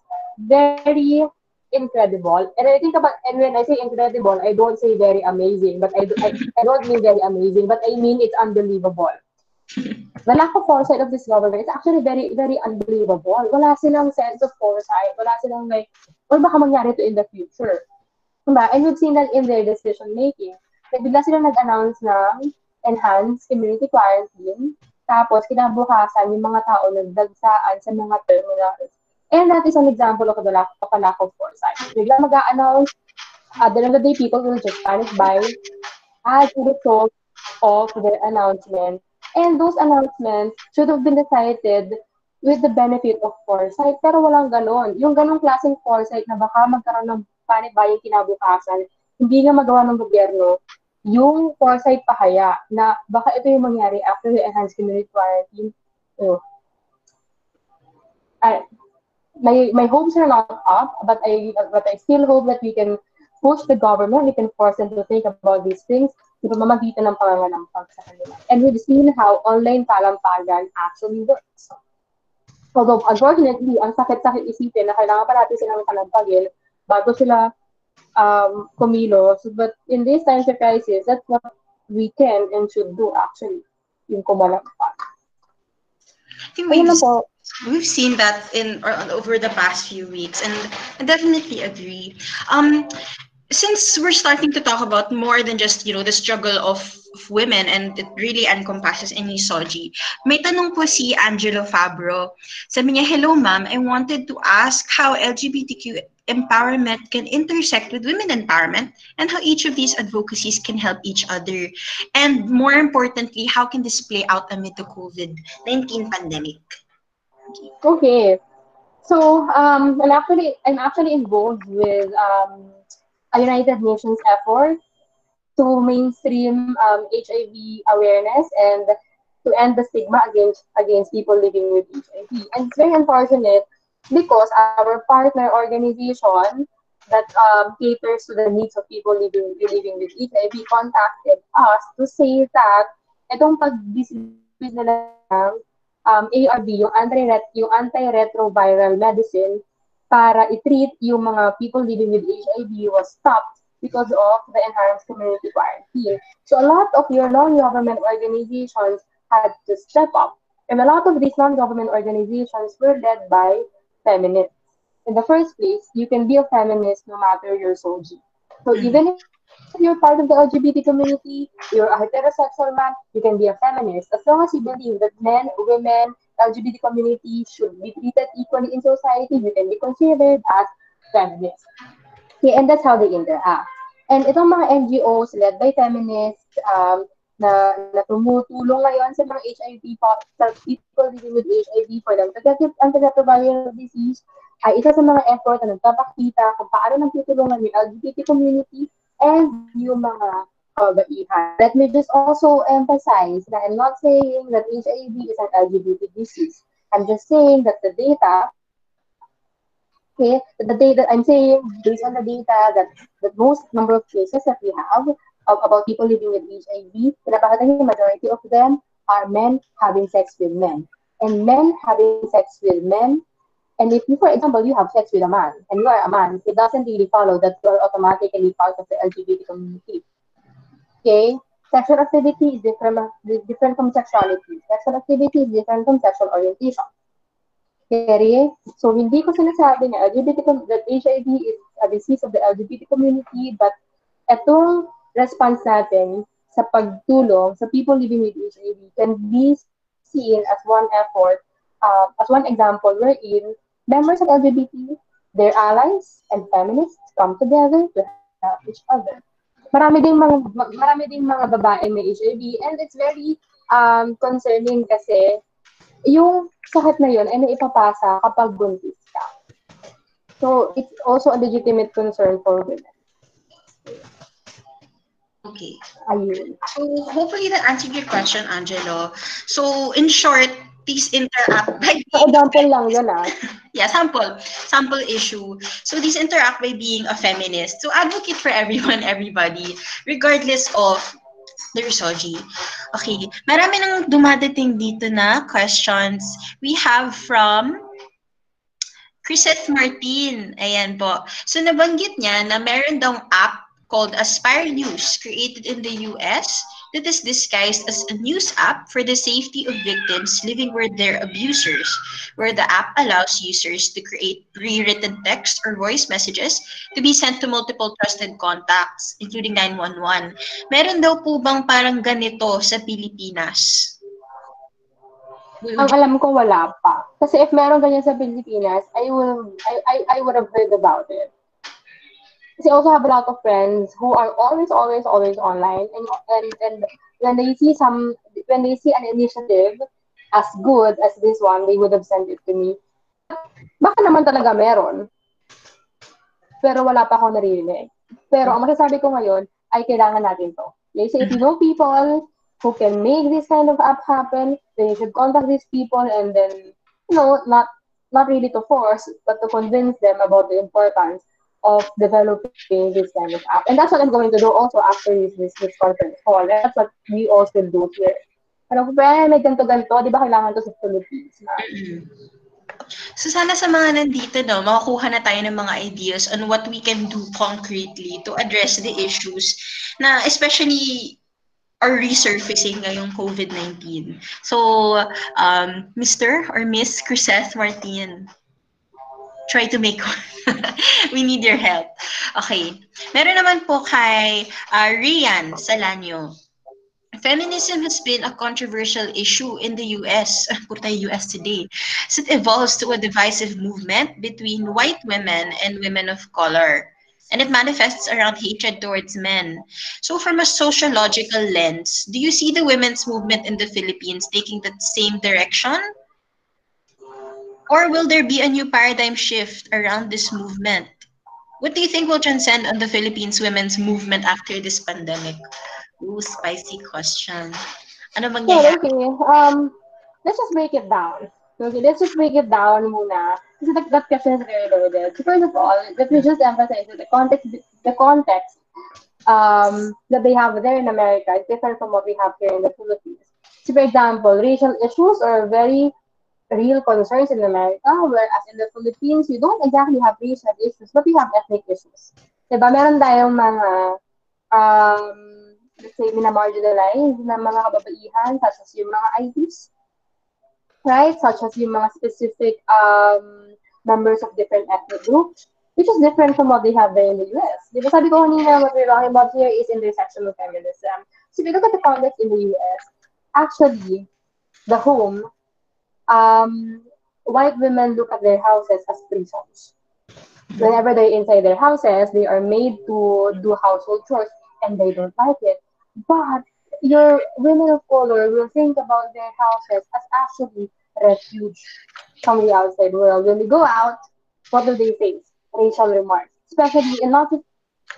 very incredible, and I think about, and when I say incredible, I don't say very amazing, but I, I, I don't mean very amazing, but I mean it's unbelievable. The lack of foresight of this government is actually very, very unbelievable. Wala silang sense of foresight. Wala silang like, or baka mangyari ito in the future. Diba? And we've seen that in their decision making. Like, bigla silang nag-announce ng enhanced community quarantine. Tapos, kinabukasan yung mga tao nagdagsaan sa mga terminals. And that is an example of the lack of a lack of foresight. Bigla mag-a-announce, at the end of the day, people will just panic buy as a result of their announcement. And those announcements should have been decided with the benefit of foresight. Pero walang ganon. Yung ganong klaseng foresight na baka magkaroon ng panic buying kinabukasan, hindi nga magawa ng gobyerno, yung foresight pa kaya na baka ito yung mangyari after the enhanced community quarantine. So, I, my, my hopes are not up, but I, but I still hope that we can push the government, we can force them to think about these things, sa pamamagitan ng pangangalampag sa kanila. And we've seen how online palampagan actually works. Although, unfortunately, ang sakit-sakit isipin na kailangan pa natin silang kalampagin bago sila um, kumilos. But in these times of crisis, that's what we can and should do actually, yung kumalampag. We've, we've seen that in or over the past few weeks, and I definitely agree. Um, Since we're starting to talk about more than just, you know, the struggle of, of women, and it really encompasses any soji, may tanong po si Angelo Fabro. Sabi niya, hello ma'am, I wanted to ask how L G B T Q empowerment can intersect with women empowerment and how each of these advocacies can help each other. And more importantly, how can this play out amid the COVID nineteen pandemic? Okay. So, um, I'm actually, I'm actually involved with um, a United Nations effort to mainstream um, H I V awareness and to end the stigma against against people living with H I V. And it's very unfortunate because our partner organization that um, caters to the needs of people living living with H I V contacted us to say that itong pag-distribute nila ng um, A R V, yung anti-ret yung antiretroviral medicine, para i-treat yung mga people living with H I V was stopped because of the enhanced community quarantine. So a lot of your non-government organizations had to step up. And a lot of these non-government organizations were led by feminists. In the first place, you can be a feminist no matter your soji. So even if you're part of the L G B T community, you're a heterosexual man, you can be a feminist. As long as you believe that men, women, L G B T community should be treated equally in society, you can be considered as feminists. Okay, and that's how they interact. And itong mga N G Os led by feminists um, na, na tumutulong ngayon sa mga H I V po, sa people living with H I V for them to get antiretroviral disease, ay isa sa mga effort na nagpapakita kung paano nagtutulungan yung L G B T community and yung mga kababaihan. Let me just also emphasize that I'm not saying that H I V is an L G B T disease. I'm just saying that the data, okay, that the data, I'm saying based on the data that the most number of cases that we have of, about people living with H I V, pinapakita niyo, majority of them are men having sex with men. And men having sex with men. And if you, for example, you have sex with a man and you are a man, it doesn't really follow that you are automatically part of the L G B T community. Okay? Sexual activity is different, different from sexuality. Sexual activity is different from sexual orientation. Okay? So, hindi ko sinasabi na L G B T, that H I V is a disease of the L G B T community, but itong response natin sa pagtulong sa people living with H I V can be seen as one effort, uh, as one example wherein members of L G B T, their allies, and feminists come together to help each other. Marami ding mga marami ding mga babae may H I V, and it's very um concerning kasi yung sakit na yun ay naipapasa kapag buntis ka. So it's also a legitimate concern for women. Okay. Ayun. So hopefully that answered your question, Angelo. So in short, these interact by So example lang yun ah. yeah, sample, sample issue. So these interact by being a feminist. So advocate for everyone, everybody, regardless of their misogyny. Okay, marami nang dumadating dito na questions. We have from Chriseth Martin. Ayan po. So nabanggit niya na meron daw app called Aspire News created in the U S that is disguised as a news app for the safety of victims living with their abusers, where the app allows users to create pre-written text or voice messages to be sent to multiple trusted contacts, including nine one one. Meron daw po bang parang ganito sa Pilipinas? Ang alam ko wala pa. Kasi if meron ganyan sa Pilipinas, I will I I, I would have heard about it. Kasi I also have a lot of friends who are always, always, always online, and and and when they see some, when they see an initiative as good as this one, they would have sent it to me. Baka naman talaga meron, pero wala pa ako naririnig. Pero ang masasabi ko ngayon ay kailangan natin to. Okay? So if you know people who can make this kind of app happen, then you should contact these people and then, you know, not not really to force, but to convince them about the importance of developing this kind of app. And that's what I'm going to do also after this, this, this conference call. That's what we all should do here. Ano kung pwede may ganito-ganito, di ba kailangan to sa Philippines? So sana sa mga nandito, no, makakuha na tayo ng mga ideas on what we can do concretely to address the issues na especially are resurfacing ngayong COVID nineteen. So, um, Mister or Miss Chriseth Martin, try to make we need your help. Okay. Meron naman po kay uh, Rian Salanyo. Feminism has been a controversial issue in the U S, put U S today, as it evolves to a divisive movement between white women and women of color. And it manifests around hatred towards men. So from a sociological lens, do you see the women's movement in the Philippines taking that same direction? Or will there be a new paradigm shift around this movement? What do you think will transcend on the Philippines women's movement after this pandemic? Ooh, spicy question. Ano mangyayari? Okay, okay. Um, let's just break it down. Okay, let's just break it down muna. Kasi that, that question is very loaded. So first of all, let me just emphasize that the context, the context um, that they have there in America is different from what we have here in the Philippines. So for example, racial issues are very real concerns in America, whereas in the Philippines, you don't exactly have racial issues, but you have ethnic issues. Diba? Meron tayong mga, um, let's say, minamarginalize na mga kababaihan, such as yung mga I Ts, right? Such as yung mga specific um, members of different ethnic groups, which is different from what they have there in the U S. Diba? Sabi ko kanina, what we're talking about here is intersectional feminism. So if you look at the context in the U S, actually, the home, Um, white women look at their houses as prisons. Whenever they're inside their houses, they are made to do household chores, and they don't like it. But your women of color will think about their houses as actually refuge from the outside world. When they go out, what do they face? Racial remarks, especially in not just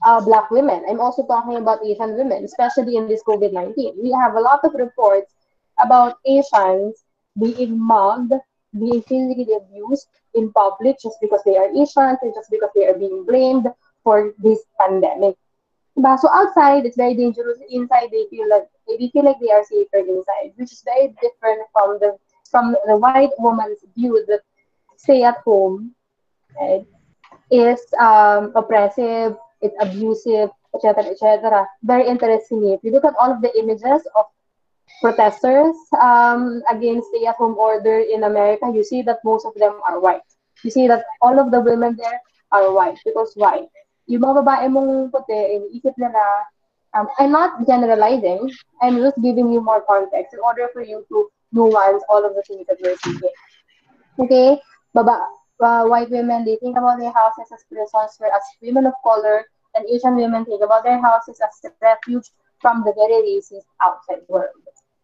uh, Black women. I'm also talking about Asian women, especially in this COVID nineteen. We have a lot of reports about Asians being mugged, being physically abused in public just because they are Asians and just because they are being blamed for this pandemic. Diba? So outside, it's very dangerous. Inside, they feel like they feel like they are safer inside, which is very different from the from the white woman's view that stay at home, right, is um, oppressive, it's abusive, et cetera, et cetera. Very interesting. If you look at all of the images of protesters um, against stay-at-home order in America, you see that most of them are white. You see that all of the women there are white. Because why? Yung mga babae mong puti, iniisip nila, um, I'm not generalizing, I'm just giving you more context in order for you to nuance all of the things that we're seeing. Okay? Baba, uh, white women, they think about their houses as prisons, whereas women of color and Asian women think about their houses as refuge from the very racist outside world.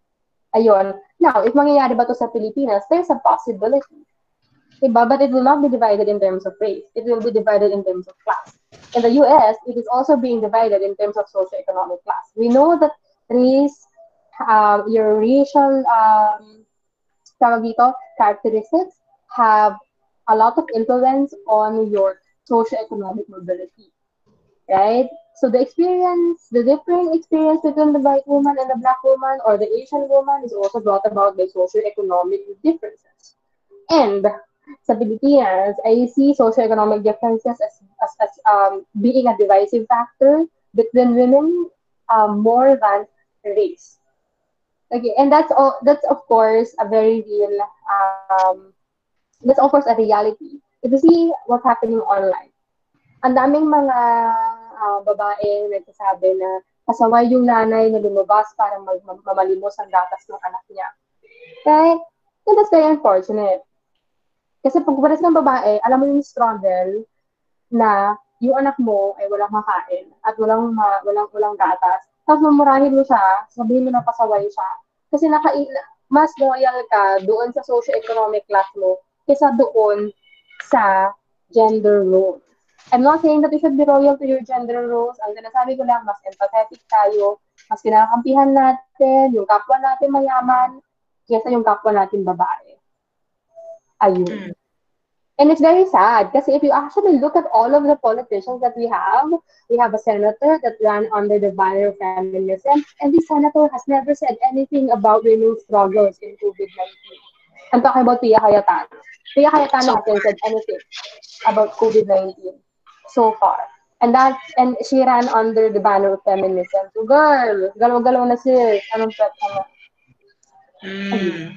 Ayun. Now, if mangyayari ba to sa Pilipinas, there's a possibility. Diba? But it will not be divided in terms of race. It will be divided in terms of class. In the U S, it is also being divided in terms of socioeconomic class. We know that race, um, your racial um, tawag dito, characteristics have a lot of influence on your socioeconomic mobility. Right? So the experience, the different experience between the white woman and the black woman or the Asian woman is also brought about by socioeconomic differences. And sa Pilipinas, I see socioeconomic differences as, as, as um, being a divisive factor between women um, more than race. Okay, and that's all. That's of course a very real. Um, that's of course a reality. If you see what's happening online, ang daming mga uh, babae nagsasabi na kasaway yung nanay na lumabas para mag- mamalimos ang gatas ng anak niya. Okay? And that's very unfortunate. Kasi pag pares ng babae, alam mo yung struggle na yung anak mo ay walang makain at walang ma- walang walang gatas. Tapos mamurahin mo siya, sabihin mo na pasaway siya. Kasi naka mas loyal ka doon sa socio-economic class mo kaysa doon sa gender roles. I'm not saying that you should be loyal to your gender roles. Ang sinasabi ko lang, mas empathetic tayo, mas kinakampihan natin yung kapwa natin mayaman kaysa yung kapwa natin babae. Ayun. And it's very sad kasi if you actually look at all of the politicians that we have, we have a senator that ran under the banner of feminism, and this senator has never said anything about women's struggles in COVID nineteen. I'm talking about Pia Cayetano. Pia Cayetano hasn't said anything about COVID nineteen so far. And that and she ran under the banner of feminism. So girl, galaw-galaw na sis. Anong pwet ka na? Mm.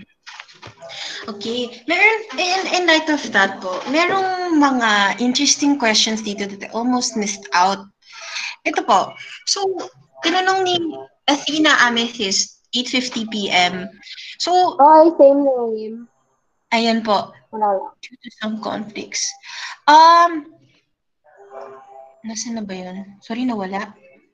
Okay. Meron, in, in light of that po, merong mga interesting questions dito that I almost missed out. Ito po. So, tinanong ni Athena Amethyst, eight fifty p.m. So, oh, same name. Ayan po. Wala lang. Due to some conflicts. Um, Nasaan na ba yun? Sorry, nawala.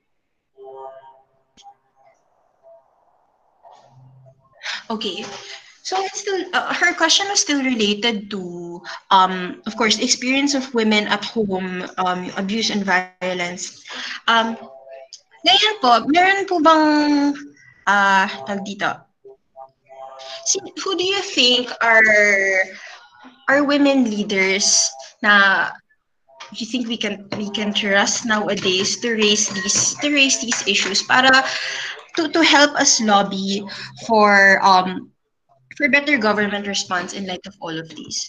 Okay. So it's still uh, her question was still related to um of course experience of women at home, um abuse and violence. Um ngayon po, meron po bang ah uh, tag dito? Who do you think are are women leaders na you think we can we can trust nowadays to raise these to raise these issues para to to help us lobby for um for better government response in light of all of these?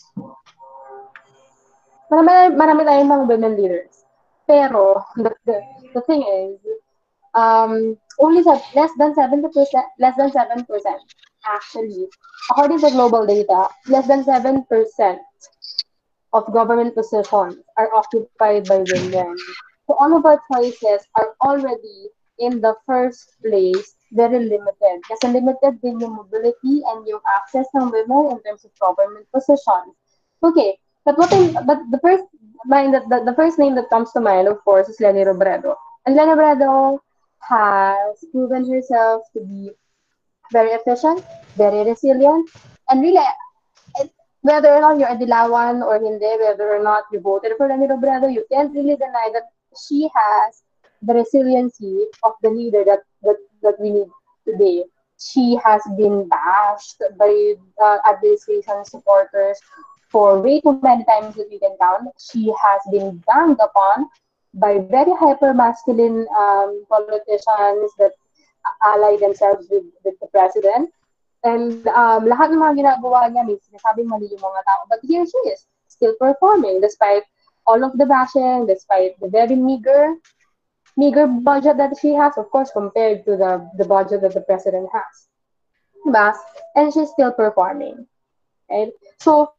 Marami, marami tayong mga women leaders. Pero the, the, the thing is, um, only se- less than seventy percent, less than seven percent actually, according to global data, less than seven percent of government positions are occupied by women. So all of our choices are already in the first place very limited. Kasi limited din yung mobility and yung access ng women in terms of government positions. Okay, but what I, but the first mind that the, the first name that comes to mind, of course, is Leni Robredo. And Leni Robredo has proven herself to be very efficient, very resilient, and really, whether or not you're a Dilawan or hindi, whether or not you voted for Leni Robredo, you can't really deny that she has the resiliency of the leader that, that, that we need today. She has been bashed by uh, administration supporters for way too many times that we can count. She has been ganged upon by very hyper-masculine um, politicians that ally themselves with, with the president. And um, lahat ng mga ginagawa niya, may sinasabing mali yung mga tao. But here she is, still performing despite all of the bashing, despite the very meager meager budget that she has, of course, compared to the, the budget that the president has. Diba? And she's still performing. Right? So,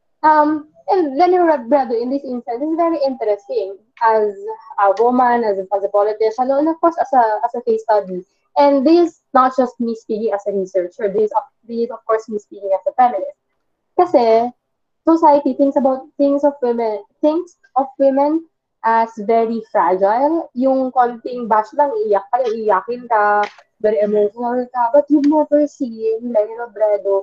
um, and Lenny Robredo in this instance is very interesting as a woman, as a, as a politician, and of course as a as a case study. And this is not just me speaking as a researcher. This, this is of course me speaking as a feminist. Kasi society thinks about things of women, thinks of women as very fragile. Yung konting bash lang, iiyak ka, iiyakin ka, very emotional ka. But you've never seen Lenny Robredo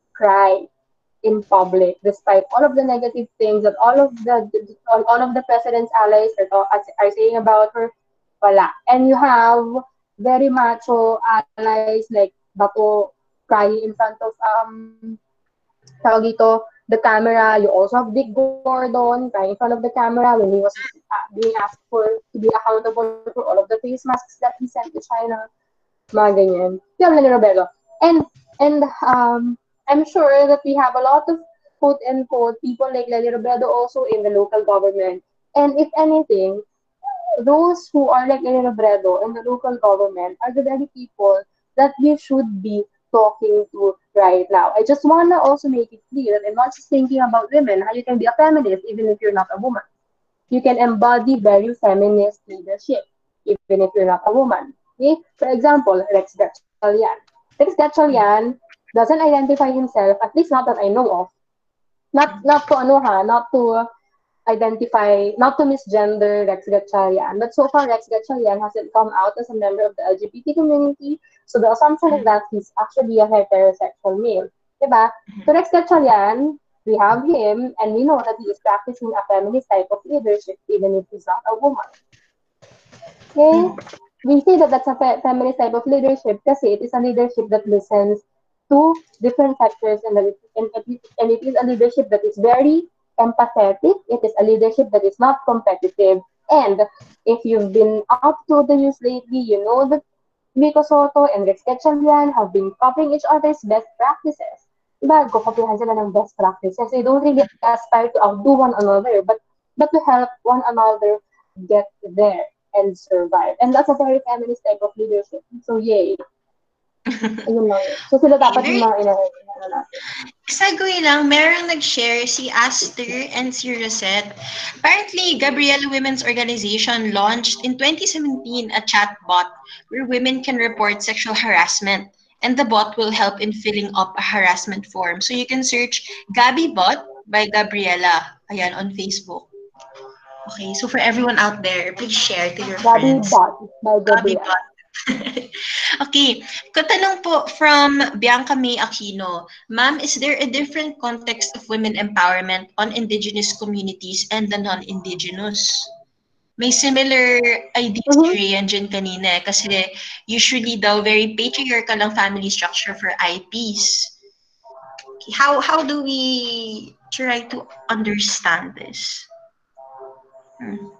cry in public, despite all of the negative things that all of the all, all of the president's allies are, are saying about her. Wala. And you have very macho allies like Bato crying in front of um tawag dito, the camera. You also have Dick Gordon crying in front of the camera when he was uh, being asked for to be accountable for all of the face masks that he sent to China. Mga ganyan. Yung Lenny Robredo. And and um I'm sure that we have a lot of quote unquote people like Lenny Robredo also in the local government. And if anything, those who are like Lenny Robredo in the local government are the very people that we should be talking to right now. I just want to also make it clear that I'm not just thinking about women, how you can be a feminist even if you're not a woman. You can embody very feminist leadership even if you're not a woman. Okay? For example, Rex Gatchalian. Rex Gatchalian doesn't identify himself, at least not that I know of. Not not to ano ha, not to identify, not to misgender Rex Gatchalian. But so far, Rex Gatchalian hasn't come out as a member of the L G B T community. So the assumption is that he's actually a heterosexual male. Diba? So Rex Gatchalian, we have him, and we know that he is practicing a feminist type of leadership, even if he's not a woman. Okay? We say that that's a fe- feminist type of leadership because it is a leadership that listens to different sectors, and, and, and it is a leadership that is very empathetic. It is a leadership that is not competitive. And if you've been up to the news lately, you know that Vico Soto and Rex Gatchalian have been copying each other's best practices. Diba? Go-copyhan sila ng best practices. They don't really aspire to outdo one another, but but to help one another get there and survive. And that's a very feminist type of leadership. So, yay. Ayun lang. So, sila dapat yung mga ina-ina natin. Segue lang, merong nag-share si Aster and si Rosette. Apparently, Gabriela Women's Organization launched in twenty seventeen a chatbot where women can report sexual harassment, and the bot will help in filling up a harassment form. So you can search Gabi Bot by Gabriela, ayan, on Facebook. Okay, so for everyone out there, please share to your Gabi friends. Bot by Gabi Gabriela. Bot. Okay, katanong po from Bianca May Aquino. Ma'am, is there a different context of women empowerment on indigenous communities and the non-indigenous? May similar ideas Mhm. si Rayan dyan kanina eh, kasi usually daw very patriarchal ang family structure for I Ps. How how do we try to understand this? Hmm.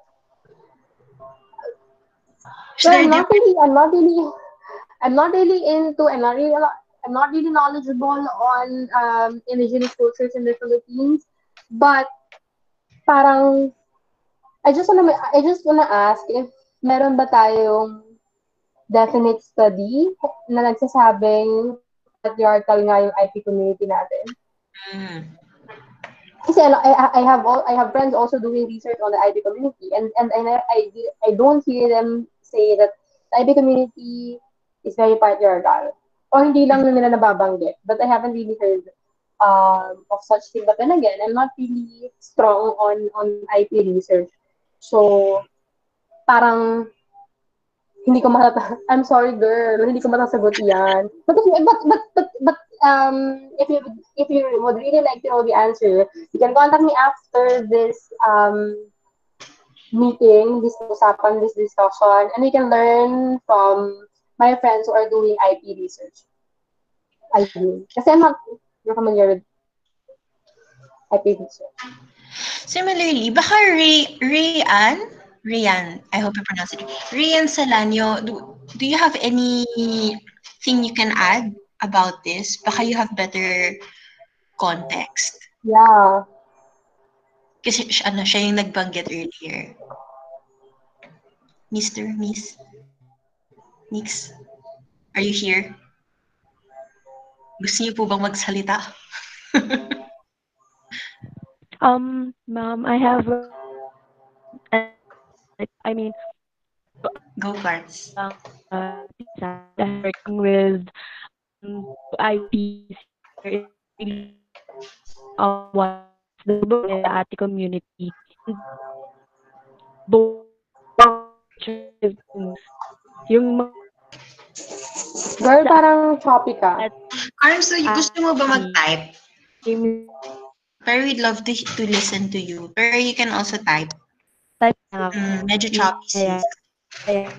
Is Well, there a I'm not different really, I'm not really, I'm not really into, I'm not really, I'm not really knowledgeable on um, indigenous cultures in the Philippines, but parang, I just wanna, I just wanna ask if meron ba tayong definite study na nagsasabing patriarchal nga yung I P community natin? Hmm. Kasi I, I have all, I have friends also doing research on the I B community, and and, and I, I I don't hear them say that the I B community is very patriarchal. O hindi lang nila nababanggit. But I haven't really heard um, of such thing. But then again, I'm not really strong on on I P research. So, parang hindi ko matata. I'm sorry, girl. Hindi ko matasagot yan. But but but but, but um, if you if you would really like to know the answer, you can contact me after this um meeting, this usapan, this discussion, and we can learn from my friends who are doing I P research. Ayun. Kasi I'm not familiar with I P research. Similarly, baka Ray, Rayan, Rayan, I hope I pronounce it. Rayan Salanyo, do, do you have anything you can add about this? Baka you have better context. Yeah. Kasi siya, ano, siya yung nagbanggit earlier. Mister, Miss, Nix, are you here? Gusto niyo po bang magsalita? Um, ma'am, I have, uh, I mean, Go, Cards. uh, uh, working with um, I Ps really um, what's the book in the A T I community. Both yung Girl, parang choppy ka. Carms, so gusto mo ba mag-type? Type Pero we'd love to, to listen to you. Pero you can also type. na ako. Mm, medyo choppy, sis. Ayan.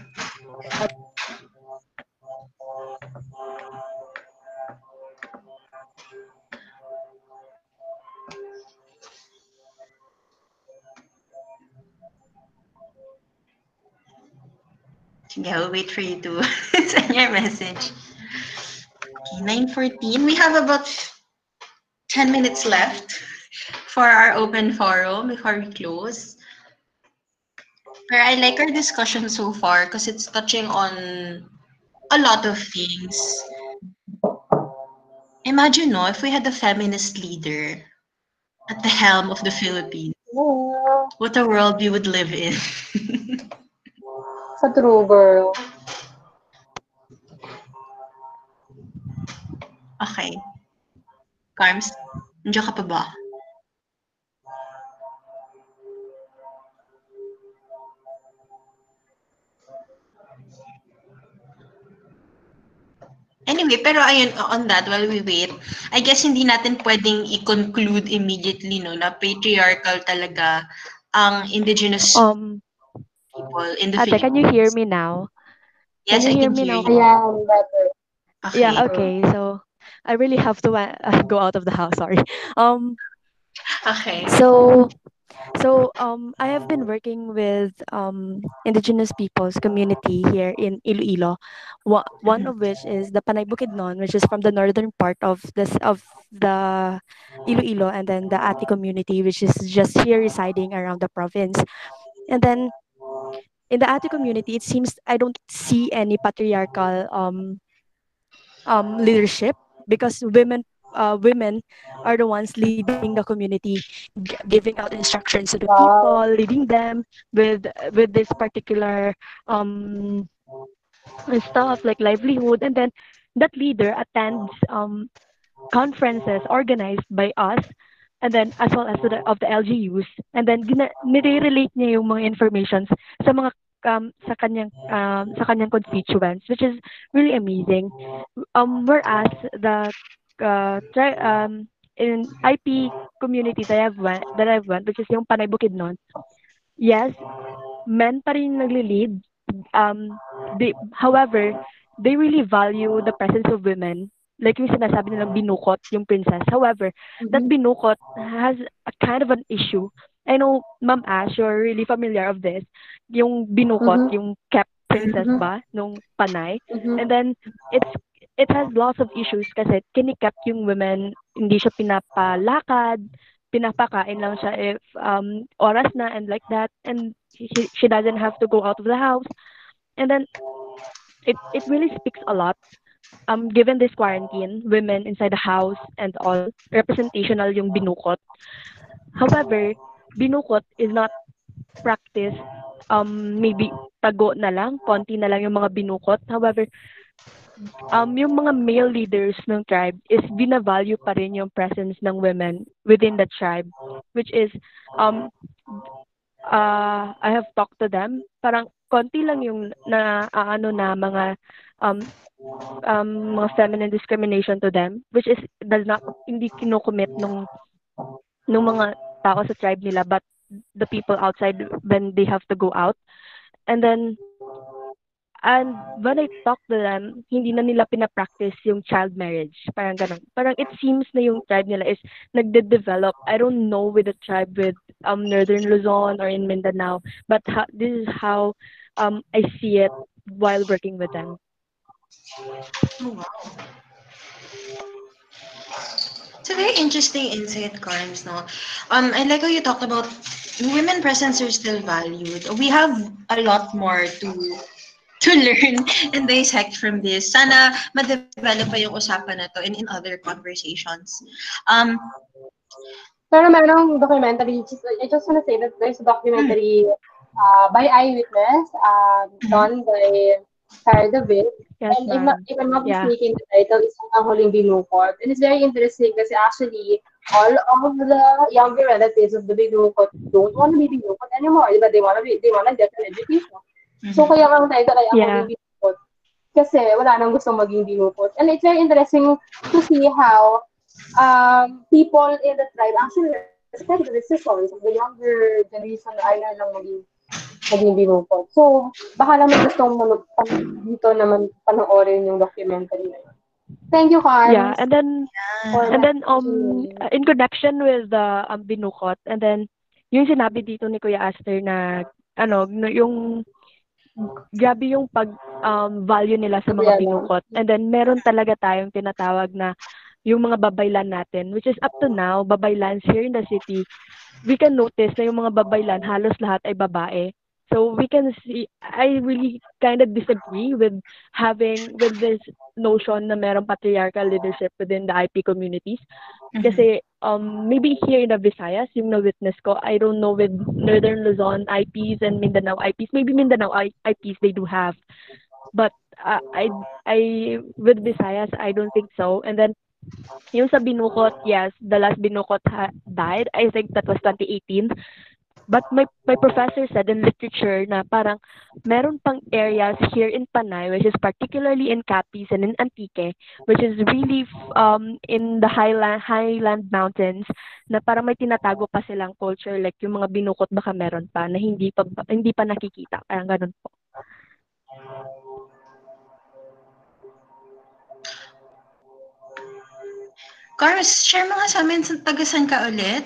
Sige, I'll wait for you to send your message. Okay, nine fourteen. We have about ten minutes left for our open forum before we close. But I like our discussion so far because it's touching on a lot of things. Imagine, no, if we had a feminist leader at the helm of the Philippines, Yeah. what a world we would live in. Sa true, girl. Okay. Carms, nandiyan ka pa ba? Anyway, pero ayun, on that, while we wait, I guess hindi natin pwedeng i-conclude immediately, no, na patriarchal talaga ang indigenous Um, people in the Ate, Philippines. can you hear me now? Yes, Can you I hear can me hear now? you. Ayan, better. Okay. Yeah, okay. So I really have to uh, go out of the house. Sorry. Um. Okay. So, so um, I have been working with um indigenous peoples community here in Iloilo. One one of which is the Panay Bukidnon, which is from the northern part of this of the Iloilo, and then the Ati community, which is just here residing around the province. And then in the Ati community, it seems I don't see any patriarchal um um, leadership because women uh, women are the ones leading the community, g- giving out instructions to the Wow. people, leading them with with this particular um stuff like livelihood, and then that leader attends um conferences organized by us, and then as well as to the, of the L G Us, and then gina- nire-relate niya yung mga informations sa mga um, sa kanyang um, sa kanyang constituents, which is really amazing. Um, whereas the uh, tri- um, in I P community that I've went, that I've went, which is yung Panay Bukidnon, yes, men pa rin nagli-lead. Um, they, however, they really value the presence of women. Like yung sinasabi nilang binukot yung princess. However, that Mhm. binukot has a kind of an issue. I know, Ma'am Ash, you're really familiar of this. Yung binukot, Mhm. yung kept princess Mhm. ba, nung Panay. Mhm. And then, it's it has lots of issues kasi kinikept yung women, hindi siya pinapalakad, pinapakain lang siya if um, oras na and like that. And she, she doesn't have to go out of the house. And then it, it really speaks a lot. Um, given this quarantine, women inside the house and all, representational yung binukot. However, binukot is not practiced. Um, maybe tago na lang, konti na lang yung mga binukot. However, um, yung mga male leaders ng tribe is binavalue pa rin yung presence ng women within the tribe, which is, um, uh, I have talked to them, parang konti lang yung na uh, ano na mga um, um, mga feminine discrimination to them, which is does not hindi kinocommit nung nung mga tao sa tribe nila, but the people outside when they have to go out. And then, and when I talk to them, hindi na nila pinapractice yung child marriage. Parang ganun. Parang it seems na yung tribe nila is nagde-develop. I don't know with the tribe with um Northern Luzon or in Mindanao, but ha- this is how um I see it while working with them. Oh, wow. It's a very interesting insight, Carms, no? Um, I like how you talked about women presence are still valued. We have a lot more to to learn and dissect from this. Sana ma-develop pa yung usapan na to and in other conversations. Um, Pero merong documentary, just, I just want to say that there's a documentary uh, by Eyewitness, uh, done by Cara David. Yes, And if, not, ma'am. if I'm not Yeah. mistaken, the title is Ang Huling Binukot. And it's very interesting kasi actually, all of the younger relatives of the binukot don't want to be binukot anymore. But they want to be, they want to get an education. So kaya ang title ay Ang Yeah. Huling Binukot. Kasi wala nang gustong maging binukot. And it's very interesting to see how um, people in the tribe actually respect the decisions of the younger generation na ayaw lang maging maging binukot. So, baka naman gustong manu- pan- dito naman panoorin yung documentary na yun. Thank you, Carms. Yeah, and then for and that then um opportunity. in connection with the um, binukot, and then yung sinabi dito ni Kuya Aster na ano no- yung grabe yung pag um, value nila sa mga Realize. binukot, and then meron talaga tayong tinatawag na yung mga babaylan natin, which is up to now babaylans here in the city. We can notice na yung mga babaylan halos lahat ay babae. So we can see, I really kind of disagree with having, with this notion na merong patriarchal leadership within the I P communities. Kasi um, maybe here in the Visayas, yung na-witness ko, I don't know with Northern Luzon I Ps and Mindanao I Ps, maybe Mindanao I- IPs they do have. But uh, I, I, with Visayas, I don't think so. And then, yung sa binukot, yes, the last binukot ha- died. I think that was twenty eighteen. But my my professor said in literature na parang meron pang areas here in Panay, which is particularly in Capiz and in Antique, which is really um in the highland highland mountains, na parang may tinatago pa silang culture, like yung mga binukot baka meron pa na hindi pa hindi pa nakikita, parang ganun po. Cars, share mo nga sa amin sa tagasan ka ulit.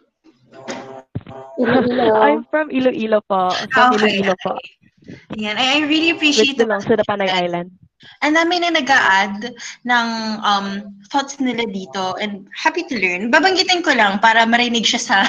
Iloilo. I'm from Iloilo po. From Okay, Iloilo po. Ayan, I, I really Which appreciate the belongs to the Panay Island. And dami na nag-a-add ng um, thoughts nila dito and happy to learn. Babanggitin ko lang para marinig siya sa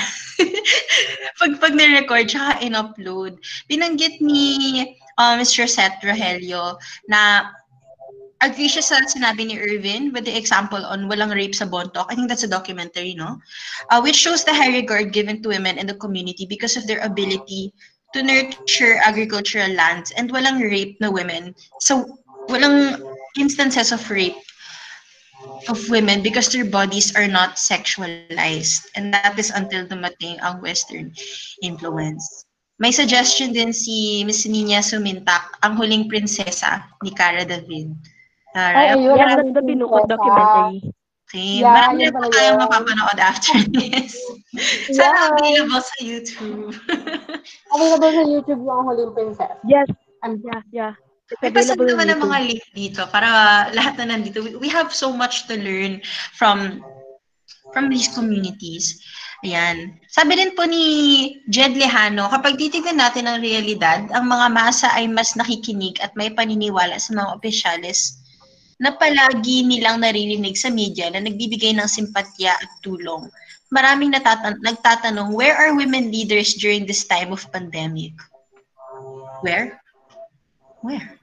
pag pag na-record tsaka in-upload. Binanggit ni uh, Mister Seth Rogelio na agree siya sa sinabi ni Irvin with the example on Walang Rape sa Bontoc. I think that's a documentary, no? Uh, which shows the high regard given to women in the community because of their ability to nurture agricultural lands and walang rape na women. So, walang instances of rape of women because their bodies are not sexualized. And that is until dumating ang Western influence. May suggestion din si Miss Nina Sumintak, Ang Huling Prinsesa ni Cara David. Uh, Ay, ayun. Yes, ang that's the huling binukot prinsesa. documentary. Okay, Yeah, marami yun na po pala tayong yun. mapapanood after this. Sana Yeah. available sa YouTube. Available sa YouTube yung Huling Princess. Yes. And Yeah, yeah. It's May pasad available on naman ng YouTube. mga link dito para lahat na nandito. We- We have so much to learn from from these communities. Ayan. Sabi din po ni Jed Lejano, kapag titignan natin ang realidad, ang mga masa ay mas nakikinig at may paniniwala sa mga opisyalis na palagi nilang naririnig sa media na nagbibigay ng simpatya at tulong. Maraming natatan- nagtatanong, where are women leaders during this time of pandemic? Where? Where?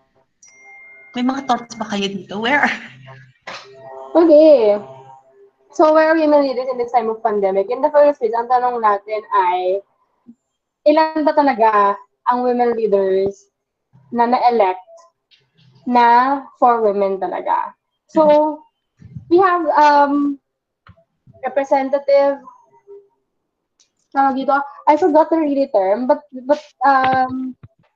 May mga thoughts ba kayo dito? Where are... Okay. So, where are women leaders in this time of pandemic? In the first place, ang tanong natin ay, ilan ba talaga ang women leaders na na-elect na for women talaga? So, we have um representative, tawag dito, I forgot the really term, but, but, um,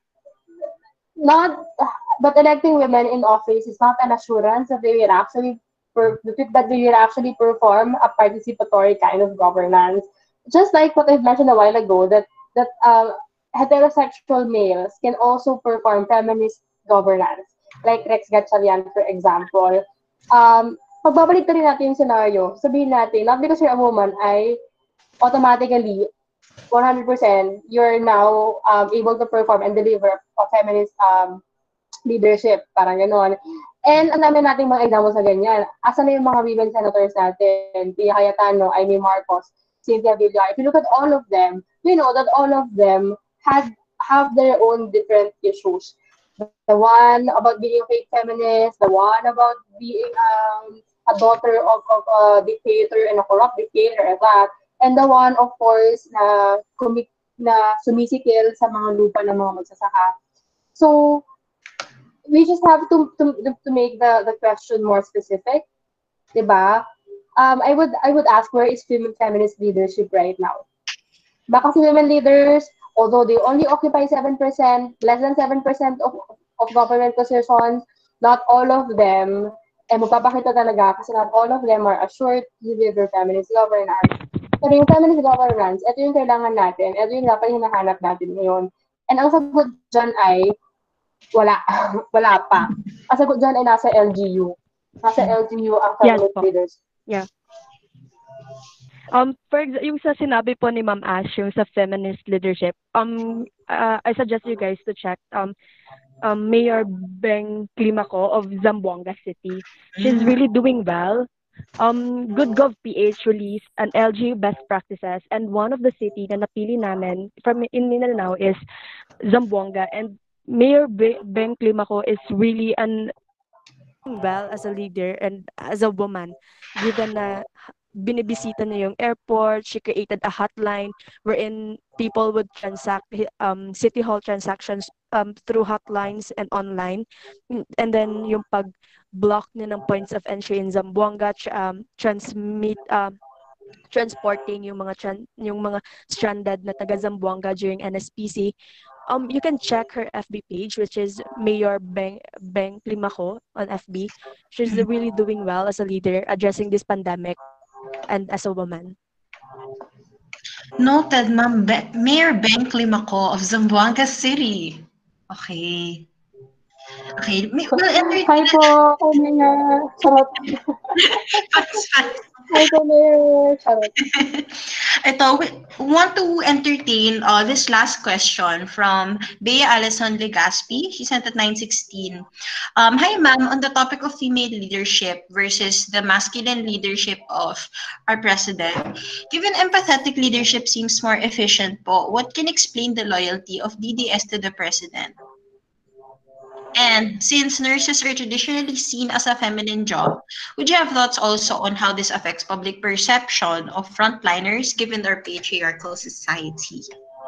not, but electing women in office is not an assurance that they will actually per, that they will actually perform a participatory kind of governance. just like what I've mentioned a while ago, that that uh, heterosexual males can also perform feminist governance, like Rex Gatchalian, for example. Um, pagbabalik rin natin yung scenario, sabihin natin, not because you're a woman, ay automatically, one hundred percent, you're now um, able to perform and deliver a feminist um, leadership, parang gano'n. And ang dami nating mga examples sa ganyan. Asa na yung mga women senators natin? Pia Cayetano, Amy Marcos, Cynthia Villar. If you look at all of them, you know that all of them had have their own different issues. The one about being a fake feminist, the one about being um, a daughter of, of a dictator and a corrupt dictator, and that. And the one, of course, na, kumi- na sumisikil sa mga lupa ng mga magsasaka. So, we just have to to, to make the, the question more specific, diba? Um, I would I would ask, where is female feminist leadership right now? Baka si women leaders, although they only occupy seven percent, less than seven percent of, of government positions, not all of them, eh magpapakita talaga kasi not all of them are assured to deliver feminist governance. Pero yung feminist governance, ito yung kailangan natin, ito yung dapat hinahanap natin ngayon. And ang sagot dyan ay, wala. Wala pa. Ang sagot dyan ay nasa L G U. Nasa L G U ang feminist Yes, leaders. Yeah. Um, for exa- yung sa sinabi po ni Ma'am Ash, yung sa feminist leadership, um, uh, I suggest you guys to check um, um, Mayor Beng Climaco of Zamboanga City. She's really doing well. Um, Good Gov P H released an L G U best practices, and one of the city na napili namin from in Mindanao is Zamboanga, and Mayor Be- Beng Climaco is really an well as a leader and as a woman, given na binibisita niya yung airport. She created a hotline wherein people would transact um, city hall transactions um, through hotlines and online. And then yung pag-block niya ng points of entry in Zamboanga, um, transmit um, transporting yung mga tran- yung mga stranded na taga Zamboanga during N S P C. Um, you can check her F B page, which is Mayor Beng Beng Climaco on F B. She's really doing well as a leader, addressing this pandemic, and as a woman. Noted, Ma'am Be- Mayor Ben Climaco of Zamboanga City. Okay. Okay. May- Well, Hi po, oh Mayor. Charot. Hi po, Mayor. Charot. Ito, we want to entertain uh, this last question from Bea Alison Legaspi. She sent at nine sixteen. Um, Hi, ma'am. On the topic of female leadership versus the masculine leadership of our president, given empathetic leadership seems more efficient po, what can explain the loyalty of D D S to the president? And since nurses are traditionally seen as a feminine job, would you have thoughts also on how this affects public perception of frontliners given our patriarchal society?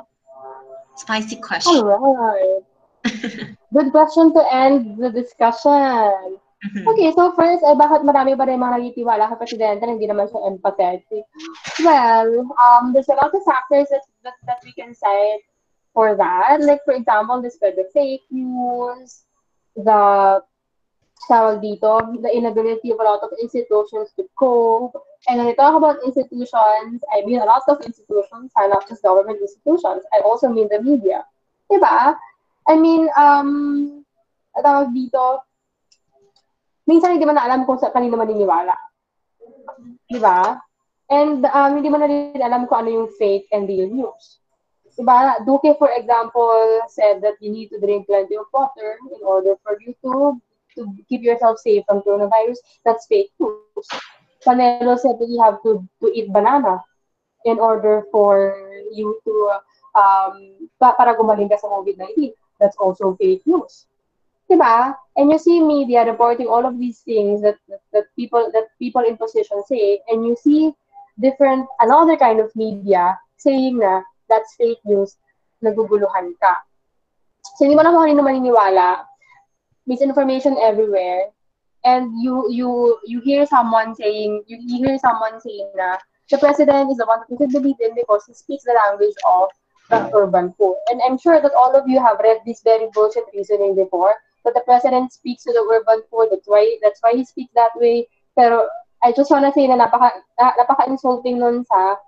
Spicy question. All right. Good question to end the discussion. Mhm. Okay, so first, eh, bakit marami pa rin mga nagtitiwala kay Presidente na hindi naman siya empathetic? Well, um, there's a lot of factors that, that, that we can cite for that. Like, for example, the spread of fake news, the tawag dito, the inability of a lot of institutions to cope. And when we talk about institutions, I mean a lot of institutions are not just government institutions. I also mean the media. Diba? I mean, um, tawag dito, minsan hindi mo na alam kung sa kanino maniniwala. Diba? And um, hindi mo na rin alam kung ano yung fake and real news. Diba? Duque, for example, said that you need to drink plenty of water in order for you to to keep yourself safe from coronavirus. That's fake news. Canelo said that you have to, to eat banana in order for you to, um, pa, para gumaling ka sa COVID nineteen. That's also fake news. Diba? And you see media reporting all of these things that, that, that people that people in position say, and you see different, another kind of media saying na that's fake news, naguguluhan ka. So hindi mo na kung kanino maniniwala, misinformation everywhere, and you you you hear someone saying you, you hear someone saying na the president is the one that you should believe in because he speaks the language of the urban poor. And I'm sure that all of you have read this very bullshit reasoning before, that the president speaks to the urban poor, that's why that's why he speaks that way. Pero I just wanna say na napaka na, napaka-insulting nun sa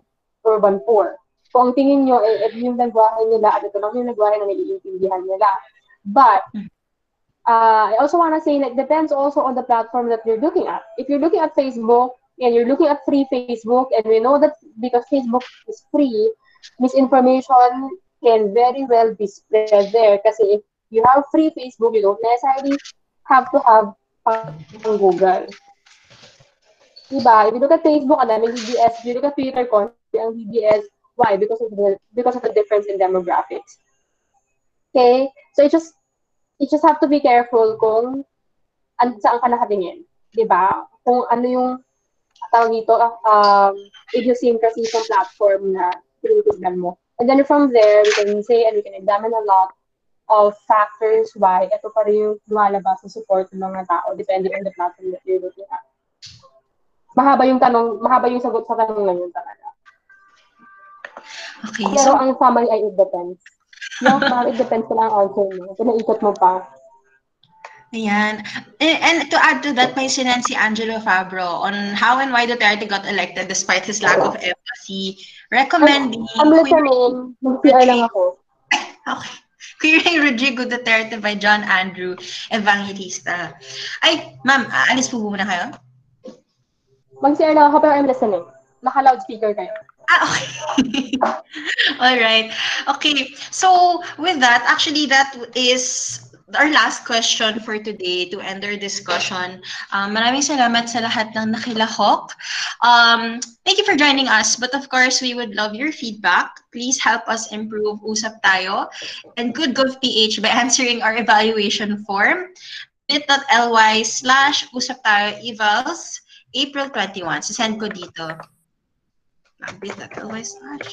urban poor. Kung ang tingin nyo, eh, ito yung lagwahe nila at ito lang yung lagwahe na naiintindihan nila. But, uh, I also want to say that it depends also on the platform that you're looking at. If you're looking at Facebook, and you're looking at free Facebook, and we know that because Facebook is free, misinformation can very well be spread there. Kasi if you have free Facebook, you don't necessarily have to have pang Google. Diba? If you look at Facebook, ang daming D B S. If you look at Twitter, konti ang D B S. Why? Because of the because of the difference in demographics. Okay? So you just you just have to be careful kung an, saan ka nakatingin. Diba? Kung ano yung tawag dito, um, idiosyncrasy ng platform na tinitignan mo. And then from there, we can say and we can examine a lot of factors why ito pa rin yung lumalabas sa support ng mga tao depending on the platform that you're looking at. Mahaba yung tanong, mahaba yung sagot sa tanong na yun talaga. Okay, Pero so, ang summary ay it depends. Yung summary, it depends pa lang ang answer mo. Kung naikot mo pa. ayan. And, and to add to that, may sinan si Angelo Fabro on how and why Duterte got elected despite his lack of empathy, recommending... I'm listening. Mag-C R lang ako. Okay. Queering Rodrigo Duterte by John Andrew Evangelista. Ay, ma'am, alis po muna kayo? Mag-C R lang ako pero I'm listening. Naka-loudspeaker kayo. Ah, okay. All right. Okay. So, with that, actually, that is our last question for today to end our discussion. Um, maraming salamat sa lahat ng nakilahok. Um, thank you for joining us. But of course, we would love your feedback. Please help us improve Usap Tayo and GoodGovPH by answering our evaluation form. bit.ly slash Usap Tayo evals April twenty-first. Sisend ko dito. bit.ly slash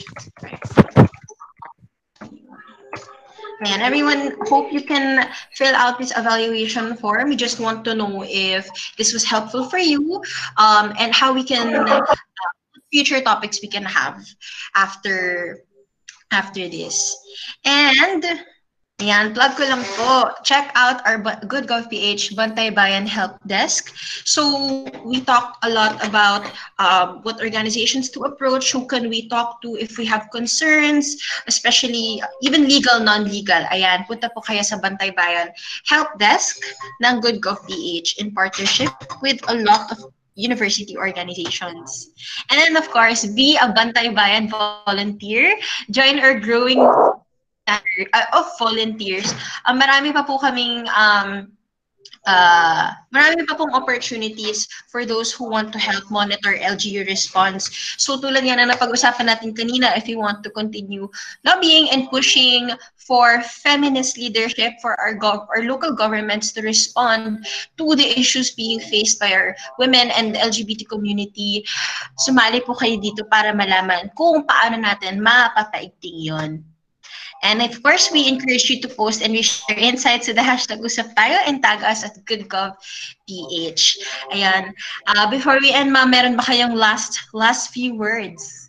And everyone, hope you can fill out this evaluation form. We just want to know if this was helpful for you um, and how we can, uh, future topics we can have after, after this. And, ayan, plug ko lang po. Check out our GoodGovPH Bantay Bayan Help Desk. So we talked a lot about um, what organizations to approach, who can we talk to if we have concerns, especially even legal, non-legal. Ayan, punta po kayo sa Bantay Bayan Help Desk ng GoodGovPH in partnership with a lot of university organizations. And then, of course, be a Bantay Bayan volunteer. Join our growing Uh, of volunteers. Uh, marami pa po kaming um, uh, marami pa pong opportunities for those who want to help monitor L G U response. So tulad yan na napag-usapan natin kanina, if you want to continue lobbying and pushing for feminist leadership for our, gov our local governments to respond to the issues being faced by our women and the L G B T community, sumali po kayo dito para malaman kung paano natin mapapaigting yon. And of course, we encourage you to post and we share insights to the hashtag Usap Tayo and tag us at GoodGovPH. Ayan. Uh, before we end, ma'am, meron ba kayong last last few words?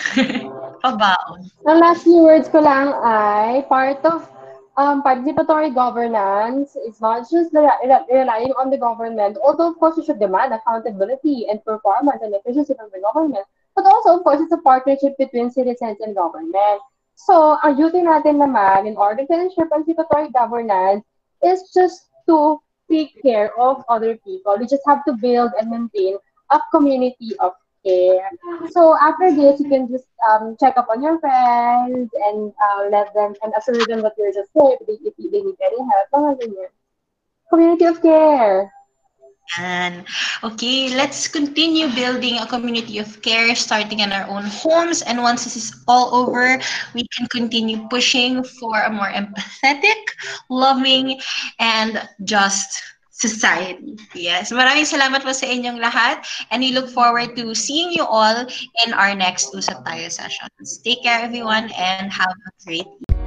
Pabaon. Ang last few words ko lang ay part of um, participatory governance is not just the, relying on the government, although of course you should demand accountability and performance and efficiency from the government, but also of course it's a partnership between citizens and government. So, ang duty natin naman in order to ensure participatory governance is just to take care of other people. We just have to build and maintain a community of care. So, after this, you can just um, check up on your friends and uh, let them and assure them that you're just there if they, if they need any help. Mga ganyan. Community of care. And okay, let's continue building a community of care starting in our own homes. And once this is all over, we can continue pushing for a more empathetic, loving, and just society. Yes, maraming salamat po sa inyong lahat. And we look forward to seeing you all in our next Usap Tayo sessions. Take care, everyone, and have a great evening.